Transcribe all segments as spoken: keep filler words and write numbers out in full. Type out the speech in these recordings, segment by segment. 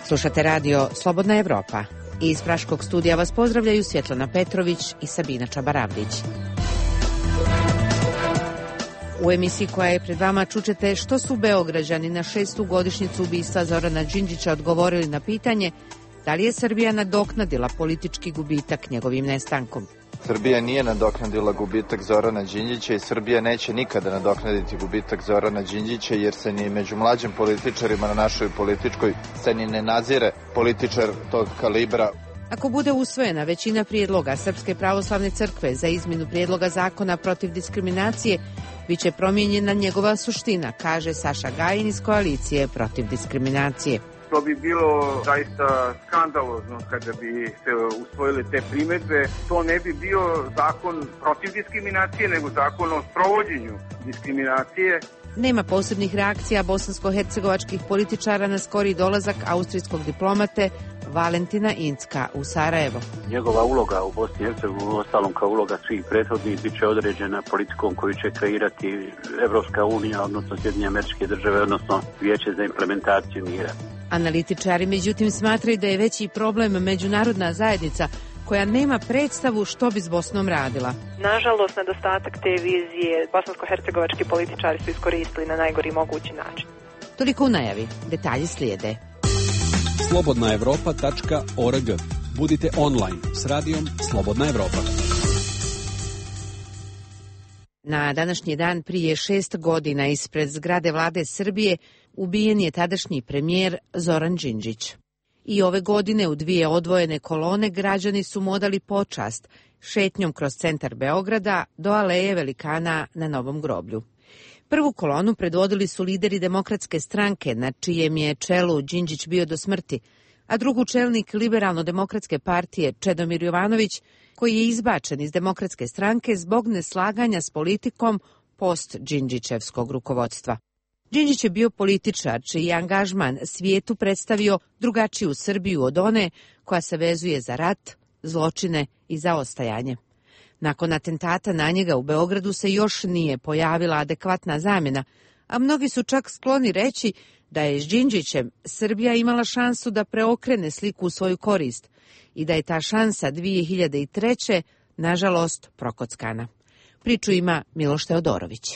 Slušate radio Slobodna Evropa. Iz Praškog studija vas pozdravljaju Svjetlana Petrović i Sabina Čabaravdić. U emisiji koja je pred vama čućete što su Beograđani na šestu godišnjicu ubistva Zorana Đinđića odgovorili na pitanje da li je Srbija nadoknadila politički gubitak njegovim nestankom. Srbija nije nadoknadila gubitak Zorana Đinđića i Srbija neće nikada nadoknaditi gubitak Zorana Đinđića jer se ni među mlađim političarima na našoj političkoj sceni ne nazire političar tog kalibra. Ako bude usvojena većina prijedloga Srpske pravoslavne crkve za izmjenu prijedloga zakona protiv diskriminacije, biće promijenjena njegova suština, kaže Saša Gajin iz koalicije protiv diskriminacije. To bi bilo zaista skandalozno kada bi se usvojile te primjedbe. To ne bi bio zakon protiv diskriminacije, nego zakon o sprovođenju diskriminacije. Nema posebnih reakcija bosansko-hercegovačkih političara na skori dolazak austrijskog diplomate Valentina Incka u Sarajevo. Njegova uloga u Bosni i Hercegovini, ostalom kao uloga svih prethodnih, bit će određena politikom koju će kreirati Evropska unija, odnosno Sjedinjene Američke Države, odnosno Vijeće za implementaciju mira. Analitičari međutim smatraju da je veći problem međunarodna zajednica koja nema predstavu što bi s Bosnom radila. Nažalost, nedostatak te vizije bosansko-hercegovački političari su iskoristili na najgori mogući način. Toliko u najavi. Detalji slijede. slobodna evropa tačka org. Budite online s radijom Slobodna Evropa. Na današnji dan prije šest godina ispred zgrade vlade Srbije ubijen je tadašnji premijer Zoran Đinđić. I ove godine u dvije odvojene kolone građani su mu odali počast šetnjom kroz centar Beograda do aleje velikana na Novom groblju. Prvu kolonu predvodili su lideri Demokratske stranke, na čijem je čelu Đinđić bio do smrti, a drugu čelnik Liberalno-demokratske partije Čedomir Jovanović, koji je izbačen iz Demokratske stranke zbog neslaganja s politikom post-Đinđićevskog rukovodstva. Đinđić je bio političar čiji je angažman svijetu predstavio drugačiju Srbiju od one koja se vezuje za rat, zločine i zaostajanje. Nakon atentata na njega u Beogradu se još nije pojavila adekvatna zamjena, a mnogi su čak skloni reći da je s Đinđićem Srbija imala šansu da preokrene sliku u svoju korist i da je ta šansa dvije hiljade treće nažalost prokockana. Priču ima Miloš Teodorović.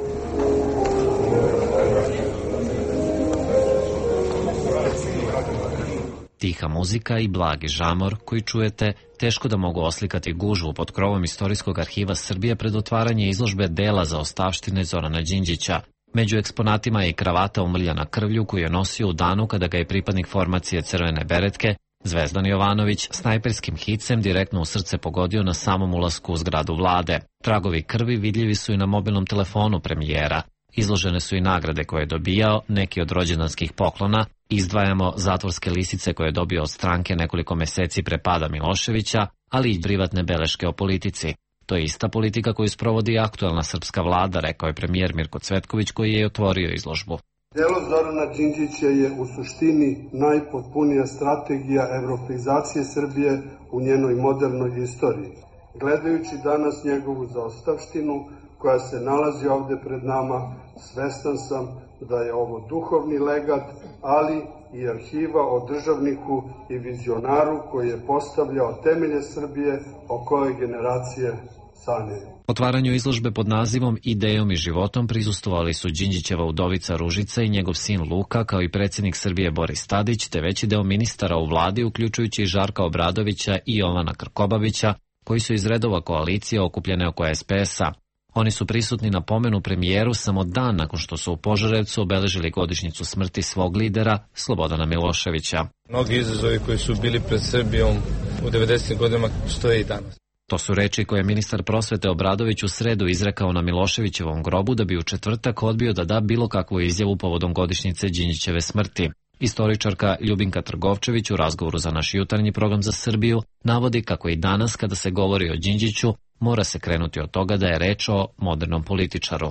Tiha muzika i blagi žamor koji čujete teško da mogu oslikati gužvu pod krovom Istorijskog arhiva Srbije pred otvaranje izložbe dela za ostavštine Zorana Đinđića. Među eksponatima je i kravata umrljana krvlju koju je nosio u danu kada ga je pripadnik formacije Crvene beretke, Zvezdan Jovanović, snajperskim hicem direktno u srce pogodio na samom ulasku u zgradu vlade. Tragovi krvi vidljivi su i na mobilnom telefonu premijera. Izložene su i nagrade koje je dobijao, neki od rođendanskih poklona. Izdvajamo zatvorske lisice koje je dobio od stranke nekoliko meseci pre pada Miloševića, ali i privatne beleške o politici. To je ista politika koju sprovodi aktuelna srpska vlada, rekao je premijer Mirko Cvetković koji je otvorio izložbu. Delo Zorana Đinđića je u suštini najpotpunija strategija evropeizacije Srbije u njenoj modernoj istoriji. Gledajući danas njegovu zaostavštinu koja se nalazi ovde pred nama, svestan sam da je ovo duhovni legat, ali i arhiva o državniku i vizionaru koji je postavljao temelje Srbije o kojoj generacije sanjaju. Otvaranju izložbe pod nazivom Idejom i životom prisustvovali su Đinđićeva udovica Ružica i njegov sin Luka, kao i predsjednik Srbije Boris Tadić, te veći deo ministara u vladi, uključujući i Žarka Obradovića i Jovana Krkobabića, koji su iz redova koalicije okupljene oko es pe es-a. Oni su prisutni na pomenu premijeru samo dan nakon što su u Požarevcu obeležili godišnjicu smrti svog lidera, Slobodana Miloševića. Mnogi izazovi koji su bili pred Srbijom u devedesetim godinama stoje i danas. To su reči koje je ministar prosvete Obradović u sredu izrekao na Miloševićevom grobu da bi u četvrtak odbio da da bilo kakvu izjavu povodom godišnjice Đinđićeve smrti. Istoričarka Ljubinka Trgovčević u razgovoru za naš jutarnji program za Srbiju navodi kako i danas kada se govori o Đinđiću mora se krenuti od toga da je reč o modernom političaru.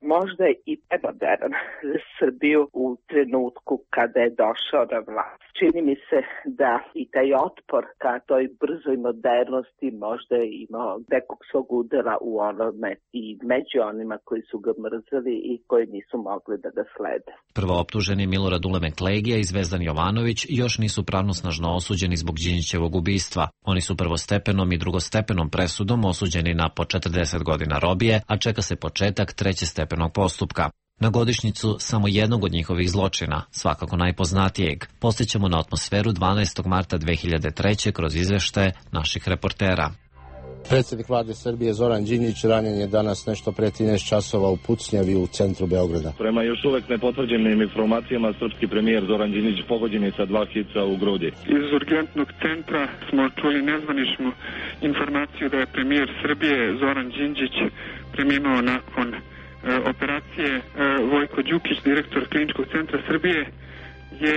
možda i premoderan za Srbiju u trenutku kada je došao na vlast. Čini mi se da i taj otpor ka toj brzoj modernosti možda je imao nekog svog udela u onome i među onima koji su ga mrzeli i koji nisu mogli da ga slede. Prvooptuženi Milorad Ulemek Legija i Zvezdan Jovanović još nisu pravnosnažno osuđeni zbog Đinđićevog ubistva. Oni su prvostepenom i drugostepenom presudom osuđeni na po četrdeset godina robije, a čeka se početak trećestepenog postupka. Na godišnjicu samo jednog od njihovih zločina, svakako najpoznatijeg, posjećamo na atmosferu dvanaestog marta dve hiljade treće kroz izveštaje naših reportera. Predsjednik vlade Srbije Zoran Đinđić ranjen je danas nešto pre trinaest časova u pucnjavi u centru Beograda. Prema još uvek nepotvrđenim informacijama, srpski premijer Zoran Đinđić pogođen je sa dva hica u grudi. Iz urgentnog centra smo čuli nezvaničnu informaciju da je premijer Srbije Zoran Đinđić preminuo nakon e, operacije. E, Vojko Đukić, direktor Kliničkog centra Srbije, je...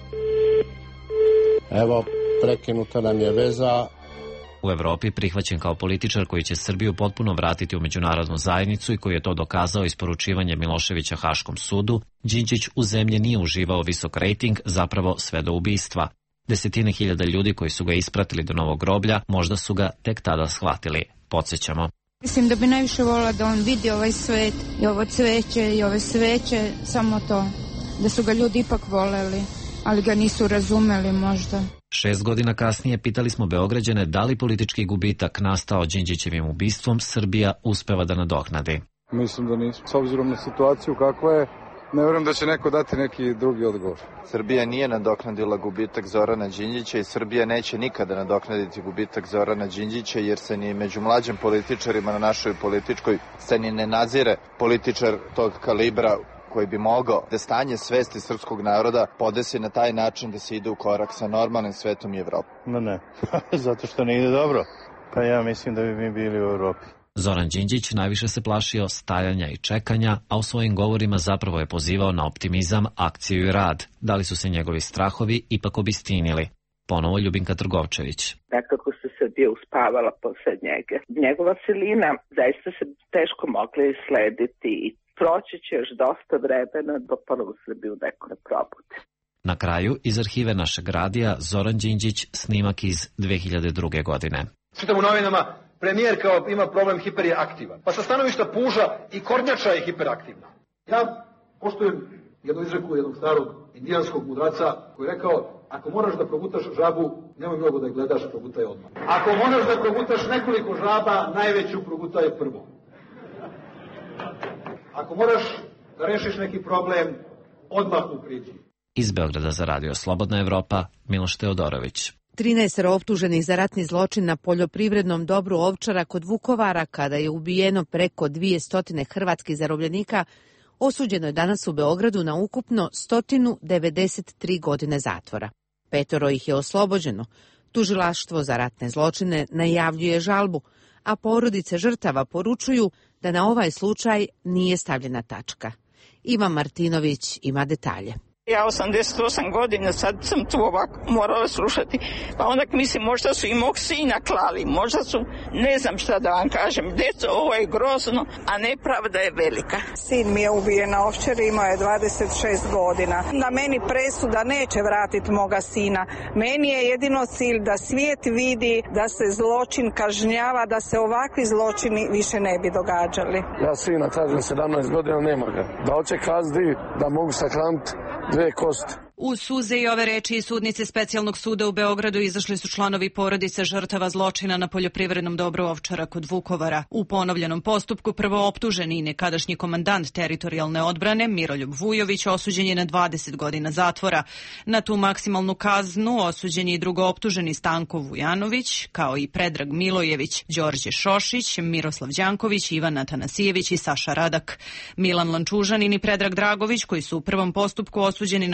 Evo, prekinuta nam je veza. U Evropi prihvaćen kao političar koji će Srbiju potpuno vratiti u međunarodnu zajednicu i koji je to dokazao isporučivanjem Miloševića Haškom sudu, Đinđić u zemlji nije uživao visok rejting, zapravo sve do ubistva. Desetine hiljada ljudi koji su ga ispratili do novog groblja možda su ga tek tada shvatili. Podsjećamo. Mislim da bi najviše volila da on vidi ovaj svet i ovo cveće i ove sveće, samo to, da su ga ljudi ipak voleli, ali ga nisu razumeli možda. Šest godina kasnije pitali smo Beograđane da li politički gubitak nastao Đinđićevim ubistvom Srbija uspeva da nadoknadi. Mislim da nismo. S obzirom na situaciju kakva je, ne vjerujem da će neko dati neki drugi odgovor. Srbija nije nadoknadila gubitak Zorana Đinđića i Srbija neće nikada nadoknaditi gubitak Zorana Đinđića jer se ni među mlađim političarima na našoj političkoj sceni ne nazire političar tog kalibra koji bi mogao da stanje svesti srpskog naroda podesi na taj način da se ide u korak sa normalnim svetom i Evropom. No ne, zato što ne ide dobro. Pa ja mislim da bi mi bili u Evropi. Zoran Đinđić najviše se plašio stajanja i čekanja, a u svojim govorima zapravo je pozivao na optimizam, akciju i rad. Da li su se njegovi strahovi ipak obistinili? Ponovo Ljubinka Trgovčević. Nekako se Srbija uspavala posled njega. Njegova silina zaista se teško mogli slediti i proći će još dosta vremena do ponovo Srbiju neko ne probudi. Na kraju, iz arhive našeg radija, Zoran Đinđić, snimak iz dve hiljade druge. godine. Čitam u novinama, premijer kao ima problem hiper je aktivan. Pa sa stanovišta puža i kornjača je hiperaktivna. Ja poštujem jednu izreku jednog starog indijanskog mudraca koji je rekao, ako moraš da progutaš žabu, nemoj mnogo da je gledaš, progutaj odmah. Ako moraš da progutaš nekoliko žaba, najveću progutaj prvo. Ako moraš da rešiš neki problem, odmah mu priđi. Iz Beograda za Radio Slobodna Evropa, Miloš Teodorović. trinaest optuženih za ratni zločin na poljoprivrednom dobru Ovčara kod Vukovara, kada je ubijeno preko dvesta hrvatskih zarobljenika, osuđeno je danas u Beogradu na ukupno sto devedeset tri godine zatvora. Petoro ih je oslobođeno. Tužilaštvo za ratne zločine najavljuje žalbu, a porodice žrtava poručuju da na ovaj slučaj nije stavljena tačka. Ivan Martinović ima detalje. Ja osamdeset osam godina, sad sam tu ovako morala slušati, pa onda mislim možda su i mog sina klali, možda su, ne znam šta da vam kažem, deco, ovo je grozno, a nepravda je velika. Sin mi je ubijen na Ovčari, imao je dvadeset šest godina. Na meni presuda neće vratiti moga sina. Meni je jedino cilj da svijet vidi da se zločin kažnjava, da se ovakvi zločini više ne bi događali. Ja sina tražim sedamnaest godina, nema ga. Da hoće kazni, da mogu sahraniti dve kosti. Uz suze i ove reči iz sudnice Specijalnog suda u Beogradu izašli su članovi porodice žrtava zločina na poljoprivrednom dobru Ovčara kod Vukovara. U ponovljenom postupku prvo optuženi i nekadašnji komandant teritorijalne odbrane Miroljub Vujović osuđen je na dvadeset godina zatvora. Na tu maksimalnu kaznu osuđen je i drugo optuženi Stanko Vujanović, kao i Predrag Milojević, Đorđe Šošić, Miroslav Đanković, Ivan Atanasijević i Saša Radak. Milan Lančužanin i Predrag Dragović, koji su u prvom postupku osuđeni na po dvadeset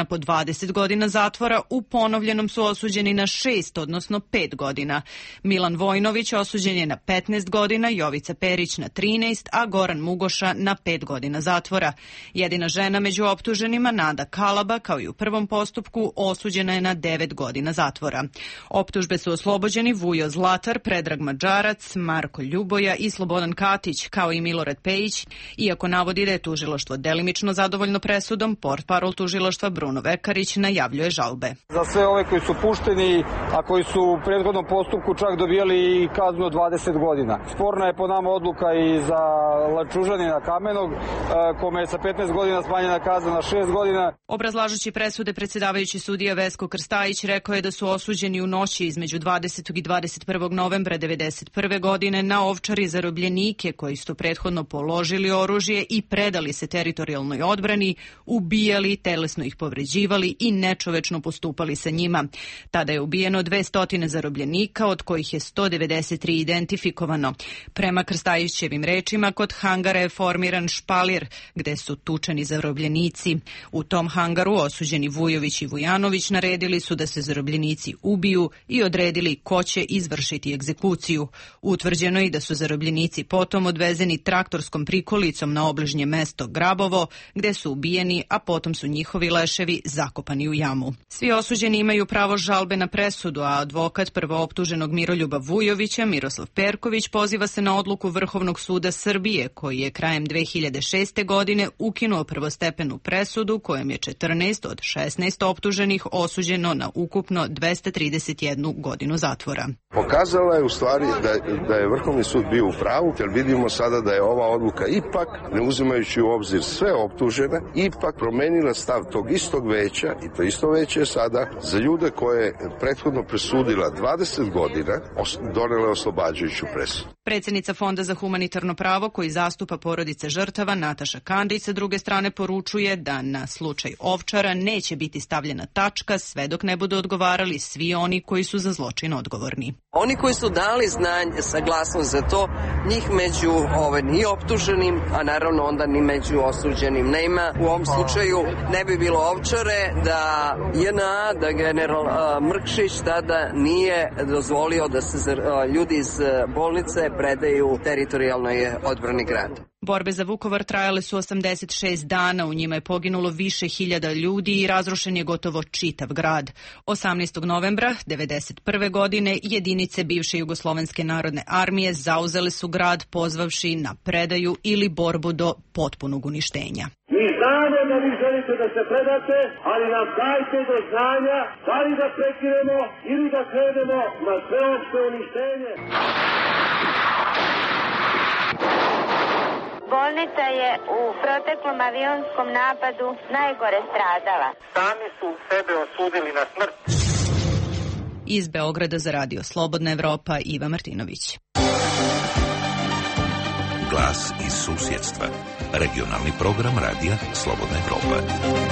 dvadeset godina zatvora, u ponovljenom su osuđeni na šest, odnosno pet godina. Milan Vojnović osuđen je na petnaest godina, Jovica Perić na trinaest, a Goran Mugoša na pet godina zatvora. Jedina žena među optuženima, Nada Kalaba, kao i u prvom postupku, osuđena je na devet godina zatvora. Optužbe su oslobođeni Vujo Zlatar, Predrag Mađarac, Marko Ljuboja i Slobodan Katić, kao i Milorad Pejić, iako navodi da je tužilaštvo delimično zadovoljno presudom, portparol tužilaštva Bruno Vekarić najavljuje žalbe. Za sve ove koji su pušteni, a koji su u prethodnom postupku čak dobijali kaznu od dvadeset godina. Sporna je po nama odluka i za Lačužanina Kamenog, kome je sa petnaest godina smanjena kazna na šest godina. Obrazlažući presude, predsjedavajući sudija Vesko Krstajić rekao je da su osuđeni u noći između dvadesetog i dvadeset prvog novembra devedeset prve godine na Ovčari zarobljenike koji su prethodno položili oružje i predali se teritorijalnoj odbrani, ubijali, telesno ih povređivali i nečovečno postupali sa njima. Tada je ubijeno dvesta zarobljenika, od kojih je sto devedeset tri identifikovano. Prema Krstajićevim rečima, kod hangara je formiran špalir gde su tučeni zarobljenici. U tom hangaru osuđeni Vujović i Vujanović naredili su da se zarobljenici ubiju i odredili ko će izvršiti egzekuciju. Utvrđeno je i da su zarobljenici potom odvezeni traktorskom prikolicom na obližnje mesto Grabovo, gde su ubijeni, a potom su njihovi leševi zakopani u jamu. Svi osuđeni imaju pravo žalbe na presudu, a advokat prvooptuženog Miroljuba Vujovića, Miroslav Perković, poziva se na odluku Vrhovnog suda Srbije, koji je krajem dve hiljade šeste. godine ukinuo prvostepenu presudu kojom je četrnaest od šesnaest optuženih osuđeno na ukupno dvesta trideset jednu godinu zatvora. Pokazala je u stvari da, da je Vrhovni sud bio u pravu, jer vidimo sada da je ova odluka ipak, ne uzimajući u obzir sve optužene, ipak promenila stav tog istog veća, i to isto veće je sada za ljude koje je prethodno presudila dvadeset godina, donela oslobađajuću presudu. Predsjednica Fonda za humanitarno pravo, koji zastupa porodice žrtava, Nataša Kandić, sa druge strane poručuje da na slučaj Ovčara neće biti stavljena tačka sve dok ne budu odgovarali svi oni koji su za zločin odgovorni. Oni koji su dali znanje, saglasnost za to, njih među ove, ni optuženim, a naravno onda ni među osuđenim nema. U ovom slučaju ne bi bilo Ovčare da J N A, da general uh, Mrkšić tada nije dozvolio da se uh, ljudi iz bolnice predaju teritorijalnoj odbrani grada. Borbe za Vukovar trajale su osamdeset šest dana, u njima je poginulo više hiljada ljudi i razrušen je gotovo čitav grad. osamnaestog novembra devedeset prve. godine jedinice bivše Jugoslovenske narodne armije zauzele su grad pozvavši na predaju ili borbu do potpunog uništenja. Mi znamo da vi želite da se predate, ali nam dajte do znanja da li da prekinemo ili da krenemo na sveopšte uništenje. Bolnica je u proteklom avionskom napadu najgore stradala. Sami su sebe osudili na smrt. Iz Beograda za Radio Slobodna Evropa, Iva Martinović. Glas iz susjedstva. Regionalni program Radija Slobodna Evropa.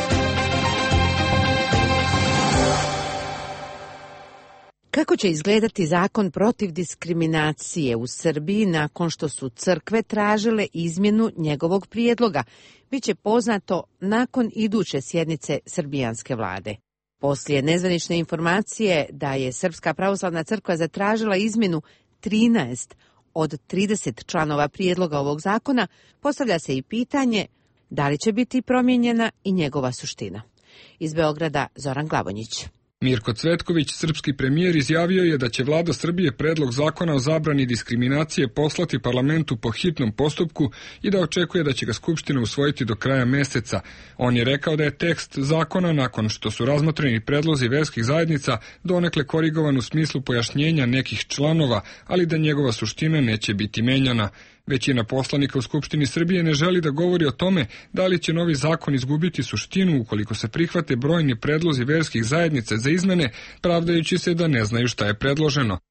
Kako će izgledati zakon protiv diskriminacije u Srbiji nakon što su crkve tražile izmjenu njegovog prijedloga, biće poznato nakon iduće sjednice srbijanske vlade. Poslije nezvanične informacije da je Srpska pravoslavna crkva zatražila izmjenu trinaest od trideset članova prijedloga ovog zakona, postavlja se i pitanje da li će biti promijenjena i njegova suština. Iz Beograda Zoran Glavonjić. Mirko Cvetković, srpski premijer, izjavio je da će vlada Srbije predlog zakona o zabrani diskriminacije poslati parlamentu po hitnom postupku i da očekuje da će ga Skupština usvojiti do kraja meseca. On je rekao da je tekst zakona, nakon što su razmotreni predlozi verskih zajednica, donekle korigovan u smislu pojašnjenja nekih članova, ali da njegova suština neće biti menjana. Većina poslanika u Skupštini Srbije ne želi da govori o tome da li će novi zakon izgubiti suštinu ukoliko se prihvate brojni predlozi verskih zajednica za izmene, pravdajući se da ne znaju šta je predloženo.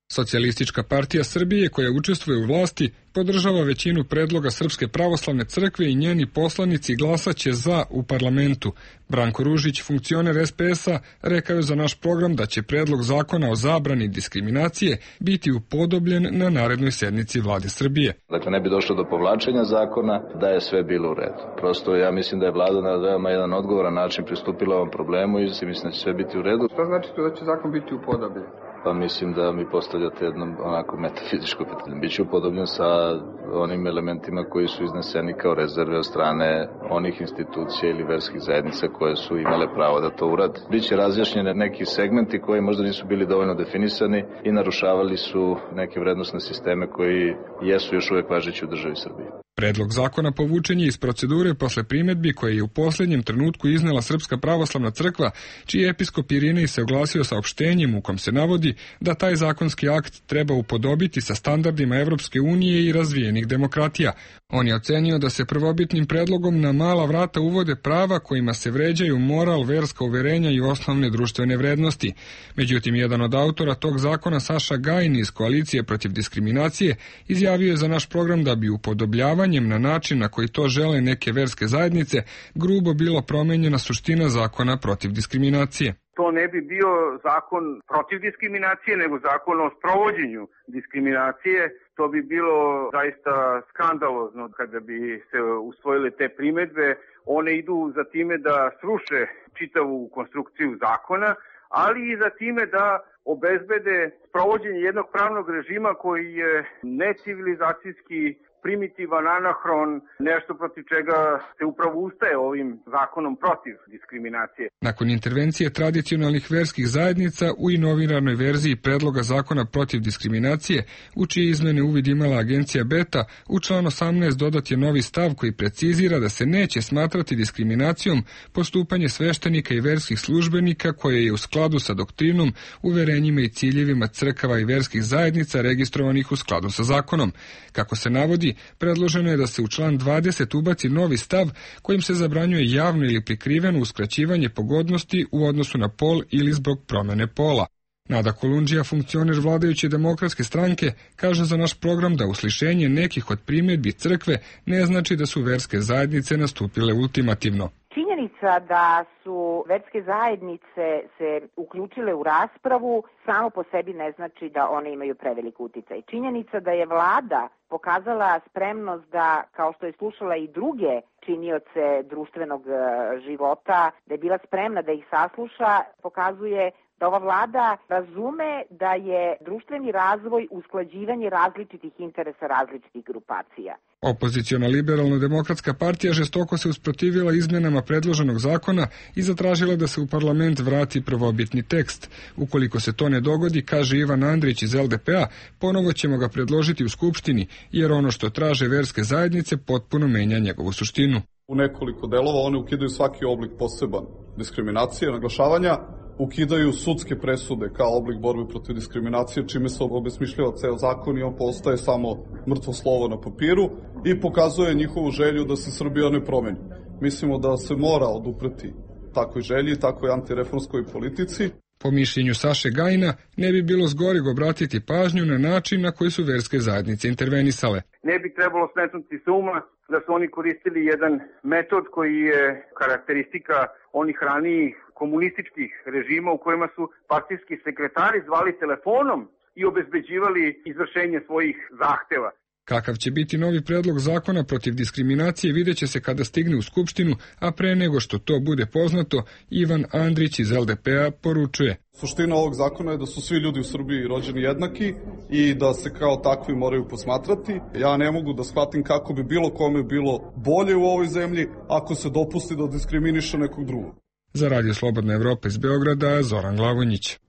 Socijalistička partija Srbije, koja učestvuje u vlasti, podržava većinu predloga Srpske pravoslavne crkve i njeni poslanici glasaće za u parlamentu. Branko Ružić, funkcioner es pe es a, rekao je za naš program da će predlog zakona o zabrani diskriminacije biti upodobljen na narednoj sednici vlade Srbije. Dakle, ne bi došlo do povlačenja zakona, da je sve bilo u redu. Prosto ja mislim da je vlada na veoma jedan odgovoran način pristupila ovom problemu i mislim da će sve biti u redu. Šta znači to da će zakon biti upodobljen? Pa mislim da mi postavljate jedno onako metafizičko pitanje. Biće upodobljen sa onim elementima koji su izneseni kao rezerve od strane onih institucija ili verskih zajednica koje su imale pravo da to urade. Biće razjašnjene neki segmenti koji možda nisu bili dovoljno definisani i narušavali su neke vrednosne sisteme koji jesu još uvek važeći u državi Srbije. Predlog zakona povučen je iz procedure posle primedbi koje je u poslednjem trenutku iznela Srpska pravoslavna crkva, čiji episkop Irinej se oglasio saopštenjem u kom se navodi da taj zakonski akt treba upodobiti sa standardima Evropske unije i razvijenih demokratija. On je ocenio da se prvobitnim predlogom na mala vrata uvode prava kojima se vređaju moral, verska uverenja i osnovne društvene vrednosti. Međutim, jedan od autora tog zakona, Saša Gajin iz Koalicije protiv diskriminacije, izjavio je za naš program da bi upodobljavanjem na način na koji to žele neke verske zajednice grubo bilo promenjena suština zakona protiv diskriminacije. To ne bi bio zakon protiv diskriminacije, nego zakon o sprovođenju diskriminacije. To bi bilo zaista skandalozno kada bi se usvojile te primedbe. One idu za time da sruše čitavu konstrukciju zakona, ali i za time da obezbede sprovođenje jednog pravnog režima koji je necivilizacijski, primitivan, anahron, nešto protiv čega se upravo ustaje ovim zakonom protiv diskriminacije. Nakon intervencije tradicionalnih verskih zajednica u inoviranoj verziji predloga zakona protiv diskriminacije, u čije izmene uvid imala agencija Beta, u član osamnaest dodat je novi stav koji precizira da se neće smatrati diskriminacijom postupanje sveštenika i verskih službenika koje je u skladu sa doktrinom, uverenjima i ciljevima crkava i verskih zajednica registrovanih u skladu sa zakonom. Kako se navodi, predloženo je da se u član dvadeset ubaci novi stav kojim se zabranjuje javno ili prikriveno uskraćivanje pogodnosti u odnosu na pol ili zbog promene pola. Nada Kolundžija, funkcioner vladajuće demokratske stranke, kaže za naš program da uslišenje nekih od primedbi crkve ne znači da su verske zajednice nastupile ultimativno. Činjenica da su verske zajednice se uključile u raspravu samo po sebi ne znači da one imaju prevelik uticaj. Činjenica da je vlada pokazala spremnost da, kao što je slušala i druge činioce društvenog života, da je bila spremna da ih sasluša, pokazuje da ova vlada razume da je društveni razvoj usklađivanje različitih interesa različitih grupacija. Opoziciona liberalno-demokratska partija žestoko se usprotivila izmenama predloženog zakona i zatražila da se u parlament vrati prvobitni tekst. Ukoliko se to ne dogodi, kaže Ivan Andrić iz el de pe a, ponovo ćemo ga predložiti u Skupštini, jer ono što traže verske zajednice potpuno menja njegovu suštinu. U nekoliko delova one ukidaju svaki oblik poseban diskriminacije, naglašavanja, ukidaju sudske presude kao oblik borbe protiv diskriminacije, čime se obesmišljava ceo zakon i on postaje samo mrtvo slovo na papiru i pokazuje njihovu želju da se Srbija ne promeni. Mislimo da se mora odupreti takvoj želji, takvoj antireformskoj politici. Po mišljenju Saše Gajina, ne bi bilo zgoreg obratiti pažnju na način na koji su verske zajednice intervenisale. Ne bi trebalo smetnuti sa uma da su oni koristili jedan metod koji je karakteristika onih ranijih komunističkih režima u kojima su partijski sekretari zvali telefonom i obezbeđivali izvršenje svojih zahteva. Kakav će biti novi predlog zakona protiv diskriminacije vidjet će se kada stigne u Skupštinu, a pre nego što to bude poznato, Ivan Andrić iz el de pe a poručuje. Suština ovog zakona je da su svi ljudi u Srbiji rođeni jednaki i da se kao takvi moraju posmatrati. Ja ne mogu da shvatim kako bi bilo kome bilo bolje u ovoj zemlji ako se dopusti da diskriminiše nekog drugog. Za Radio Slobodna Evropa iz Beograda, Zoran Glavonjić.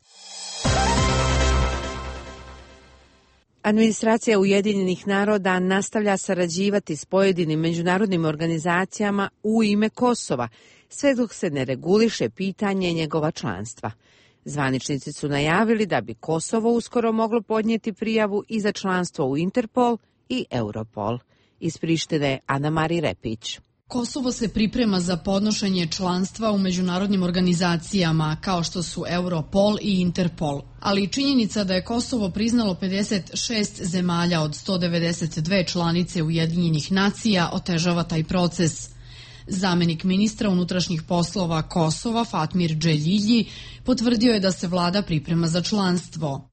Administracija Ujedinjenih naroda nastavlja sarađivati s pojedinim međunarodnim organizacijama u ime Kosova, sve dok se ne reguliše pitanje njegova članstva. Zvaničnici su najavili da bi Kosovo uskoro moglo podnijeti prijavu i za članstvo u Interpol i Europol. Iz Prištine Ana Mari Repić. Kosovo se priprema za podnošenje članstva u međunarodnim organizacijama kao što su Europol i Interpol, ali činjenica da je Kosovo priznalo pedeset šest zemalja od sto devedeset dve članice Ujedinjenih nacija otežava taj proces. Zamenik ministra unutrašnjih poslova Kosova Fatmir Dželilji potvrdio je da se vlada priprema za članstvo.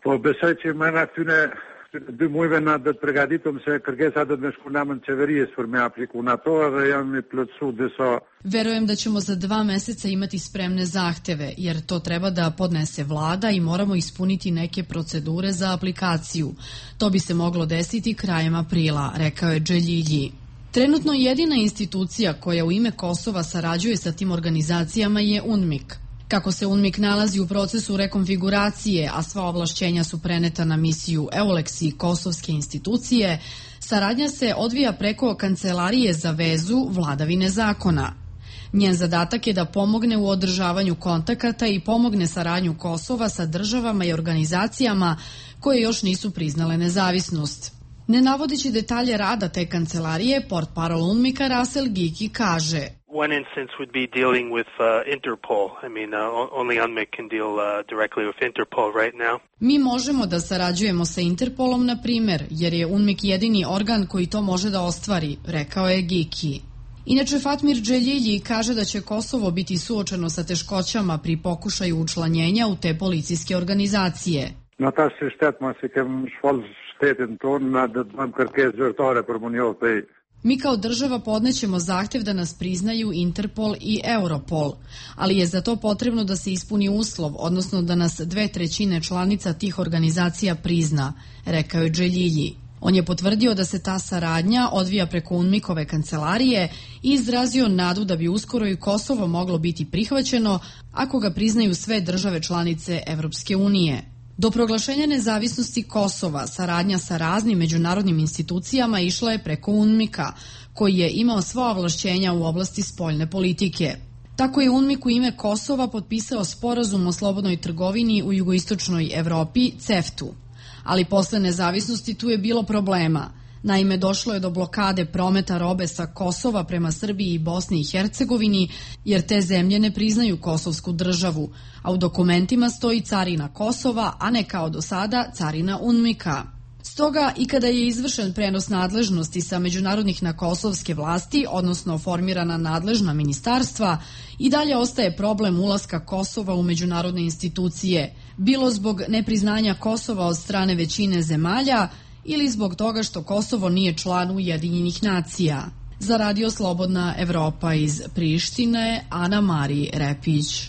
Bemujvenat përgatitum se kërkesat me shkurtimën qeverisë për me apliku NATO dhe janë plotësuar disa. Verujem da ćemo za dva meseca imati spremne zahteve, jer to treba da podnese vlada i moramo ispuniti neke procedure za aplikaciju. To bi se moglo desiti krajem aprila, rekao je Dželilji. Trenutno jedina institucija koja u ime Kosova sarađuje sa tim organizacijama je UNMIK. Kako se UNMIK nalazi u procesu rekonfiguracije, a sva ovlašćenja su preneta na misiju EULEX i kosovske institucije, saradnja se odvija preko Kancelarije za vezu vladavine zakona. Njen zadatak je da pomogne u održavanju kontakata i pomogne saradnju Kosova sa državama i organizacijama koje još nisu priznale nezavisnost. Ne navodeći detalje rada te kancelarije, portparol UNMIK-a Rasel Giki kaže: One instance would be dealing with uh, Interpol. I mean, uh, only UNMIK can deal uh, directly with Interpol right now. Mi možemo da sarađujemo sa Interpolom, na primer, jer je UNMIK jedini organ koji to može da ostvari, rekao je Giki. Inače, Fatmir Dželilji kaže da će Kosovo biti suočeno sa teškoćama pri pokušaju učlanjenja u te policijske organizacije. Na ta se štetma se kem šval štetin ton na da vam kërkesë zyrtare për më njohë. Mi kao država podnećemo zahtev da nas priznaju Interpol i Europol, ali je za to potrebno da se ispuni uslov, odnosno da nas dve trećine članica tih organizacija prizna, rekao je Dželilji. On je potvrdio da se ta saradnja odvija preko UNMIK-ove kancelarije i izrazio nadu da bi uskoro i Kosovo moglo biti prihvaćeno ako ga priznaju sve države članice Evropske unije. Do proglašenja nezavisnosti Kosova saradnja sa raznim međunarodnim institucijama išla je preko UNMIK-a, koji je imao sva ovlašćenja u oblasti spoljne politike. Tako je UNMIK u ime Kosova potpisao sporazum o slobodnoj trgovini u jugoistočnoj Evropi, CEFTU. Ali posle nezavisnosti tu je bilo problema. Naime, došlo je do blokade prometa robe sa Kosova prema Srbiji i Bosni i Hercegovini, jer te zemlje ne priznaju kosovsku državu, a u dokumentima stoji carina Kosova, a ne kao do sada carina UNMIK-a. Stoga, i kada je izvršen prenos nadležnosti sa međunarodnih na kosovske vlasti, odnosno formirana nadležna ministarstva, i dalje ostaje problem ulaska Kosova u međunarodne institucije, bilo zbog nepriznanja Kosova od strane većine zemalja, ili zbog toga što Kosovo nije član Ujedinjenih nacija. Za Radio Slobodna Evropa iz Prištine, Ana Mari Repić.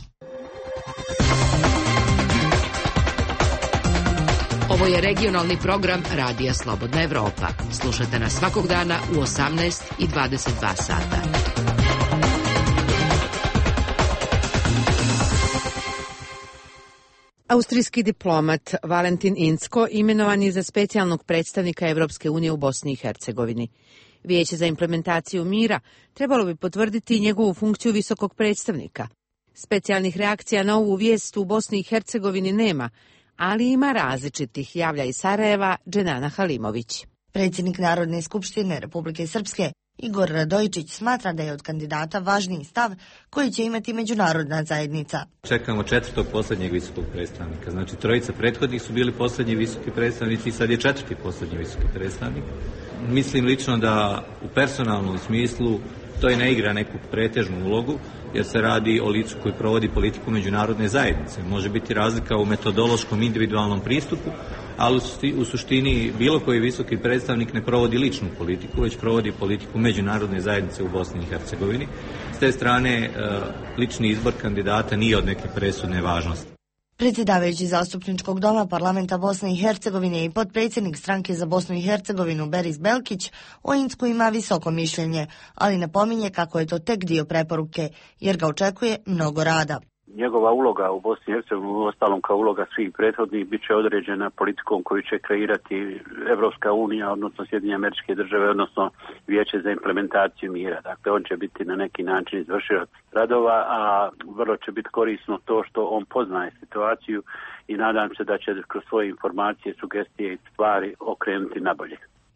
Ovo je regionalni program Radija Slobodna Evropa. Slušajte nas svakog dana u osamnaest i dvadeset dva sata. Austrijski diplomat Valentin Incko imenovan je za specijalnog predstavnika Evropske unije u Bosni i Hercegovini. Vijeće za implementaciju mira trebalo bi potvrditi njegovu funkciju visokog predstavnika. Specijalnih reakcija na ovu vijest u Bosni i Hercegovini nema, ali ima različitih, javlja iz Sarajeva Dženana Halimović. Predsjednik Narodne skupštine Republike Srpske Igor Radojičić smatra da je od kandidata važniji stav koji će imati međunarodna zajednica. Čekamo četvrtog posljednjeg visokog predstavnika. Znači, trojica prethodnih su bili posljednji visoki predstavnici i sad je četvrti posljednji visoki predstavnik. Mislim lično da u personalnom smislu to i ne igra neku pretežnu ulogu, jer se radi o licu koji provodi politiku međunarodne zajednice. Može biti razlika u metodološkom individualnom pristupu, ali u suštini bilo koji visoki predstavnik ne provodi ličnu politiku, već provodi politiku međunarodne zajednice u Bosni i Hercegovini. S te strane, lični izbor kandidata nije od neke presudne važnosti. Predsjedavajući Zastupničkog doma Parlamenta Bosne i Hercegovine i potpredsjednik stranke za Bosnu i Hercegovinu Beris Belkić o Incku ima visoko mišljenje, ali napominje kako je to tek dio preporuke, jer ga očekuje mnogo rada. Njegova uloga u Bosni i Hercegovini, u ostalom kao uloga svih prethodnih, bit će određena politikom koju će kreirati Evropska unija, odnosno Sjedinjene Američke Države, odnosno Vijeće za implementaciju mira. Dakle, on će biti na neki način izvršilac radova, a vrlo će biti korisno to što on poznaje situaciju i nadam se da će kroz svoje informacije, sugestije i stvari okrenuti nabolje.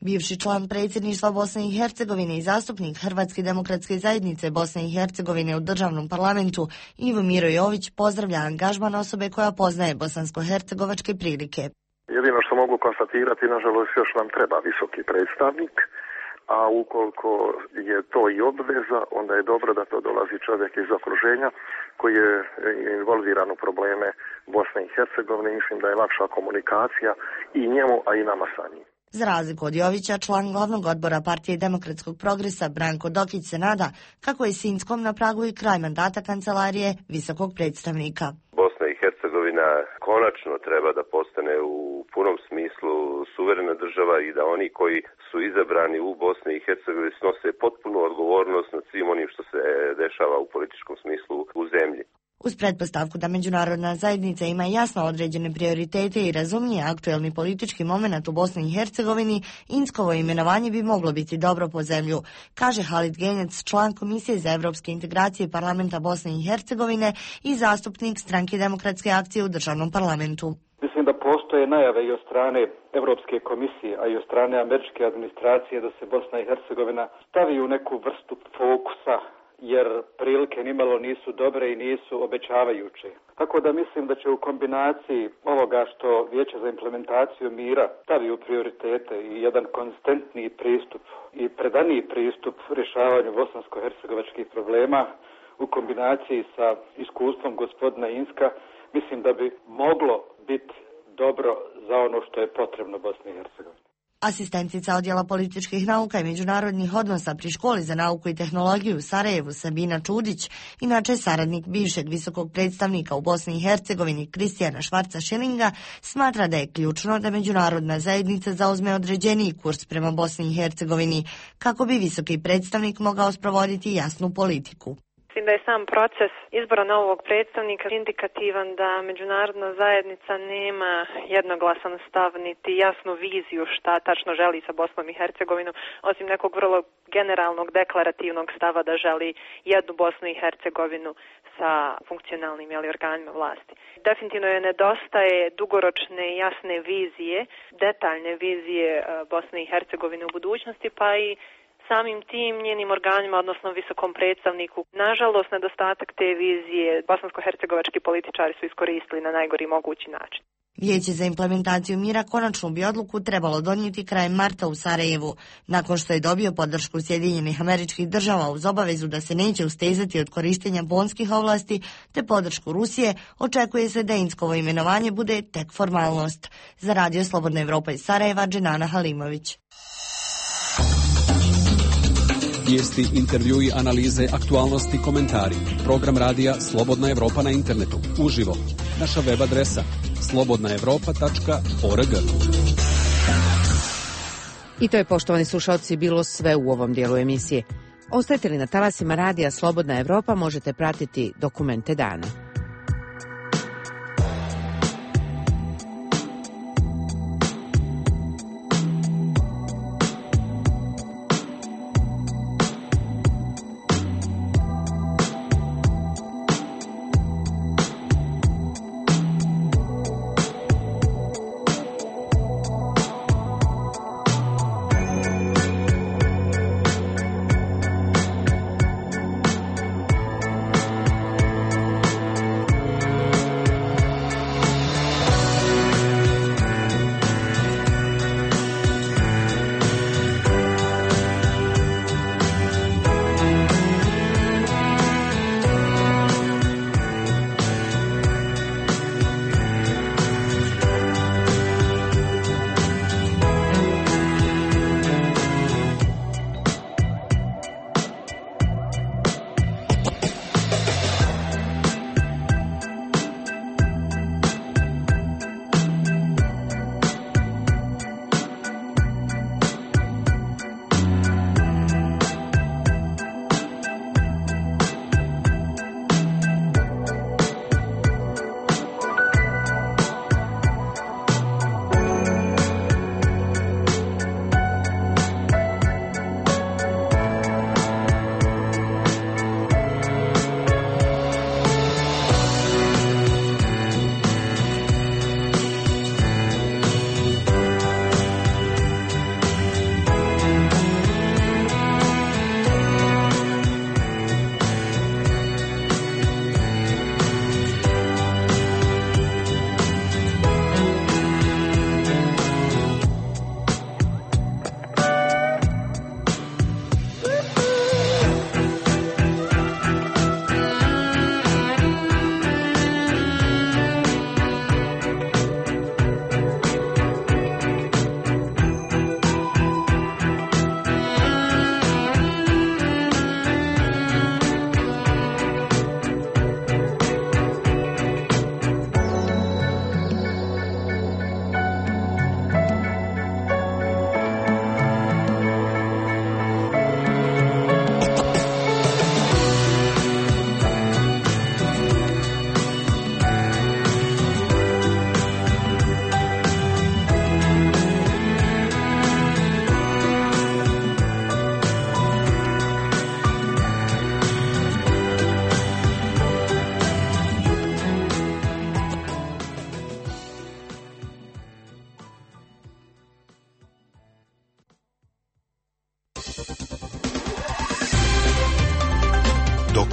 Bivši član predsjedništva Bosne i Hercegovine i zastupnik Hrvatske demokratske zajednice Bosne i Hercegovine u državnom parlamentu Ivo Miro Jović pozdravlja angažman osobe koja poznaje bosansko-hercegovačke prilike. Jedino što mogu konstatirati, nažalost, još nam treba visoki predstavnik, a ukoliko je to i obveza, onda je dobro da to dolazi čovjek iz okruženja koji je involviran u probleme Bosne i Hercegovine. Mislim da je lakša komunikacija i njemu, a i nama sa njim. Za razliku od Jovića, član glavnog odbora Partije demokratskog progresa Branko Dokić se nada kako je Sinjskom na pragu i kraj mandata kancelarije visokog predstavnika. Bosna i Hercegovina konačno treba da postane u punom smislu suverena država i da oni koji su izabrani u Bosni i Hercegovini snose potpunu odgovornost nad svim onim što se dešava u političkom smislu u zemlji. Uz pretpostavku da međunarodna zajednica ima jasno određene prioritete i razumije aktuelni politički moment u Bosni i Hercegovini, Inckovo imenovanje bi moglo biti dobro po zemlju, kaže Halid Genjac, član Komisije za evropske integracije Parlamenta Bosne i Hercegovine i zastupnik Stranke demokratske akcije u državnom parlamentu. Mislim da postoje najave i od strane Evropske komisije, a i od strane američke administracije da se Bosna i Hercegovina stavi u neku vrstu fokusa, jer prilike nimalo nisu dobre i nisu obećavajuće. Tako da mislim da će u kombinaciji ovoga što Vijeće za implementaciju mira stavi u prioritete i jedan konzistentniji pristup i predaniji pristup rješavanju bosansko-hercegovačkih problema u kombinaciji sa iskustvom gospodina Inska, mislim da bi moglo biti dobro za ono što je potrebno Bosni i Hercegovini. Asistentica odjela političkih nauka i međunarodnih odnosa pri Školi za nauku i tehnologiju u Sarajevu Sabina Čudić, inače saradnik bivšeg visokog predstavnika u Bosni i Hercegovini Kristijana Švarca Šilinga, smatra da je ključno da međunarodna zajednica zauzme određeniji kurs prema Bosni i Hercegovini, kako bi visoki predstavnik mogao sprovoditi jasnu politiku. Mislim da je sam proces izbora novog predstavnika indikativan da međunarodna zajednica nema jednoglasan stav niti jasnu viziju šta tačno želi sa Bosnom i Hercegovinom, osim nekog vrlo generalnog deklarativnog stava da želi jednu Bosnu i Hercegovinu sa funkcionalnim jeli, organima vlasti. Definitivno je nedostaje dugoročne jasne vizije, detaljne vizije Bosne i Hercegovine u budućnosti, pa i samim tim njenim organima, odnosno visokom predstavniku. Nažalost, nedostatak te vizije bosansko-hercegovački političari su iskoristili na najgori mogući način. Vijeće za implementaciju mira konačnu bi odluku trebalo donijeti krajem marta u Sarajevu, nakon što je dobio podršku Sjedinjenih Američkih Država uz obavezu da se neće ustezati od korištenja bonskih ovlasti te podršku Rusije. Očekuje se da Inckovo imenovanje bude tek formalnost. Za Radio Slobodna Evropa iz Sarajeva, Dženana Halimović. Vijesti, intervjui, analize, aktualnosti, komentari. Program radija Slobodna Evropa na internetu. Uživo. Naša web adresa slobodna evropa tačka org. I to je, poštovani slušalci, bilo sve u ovom dijelu emisije. Ostajete li na talasima radija Slobodna Evropa, možete pratiti dokumente dana.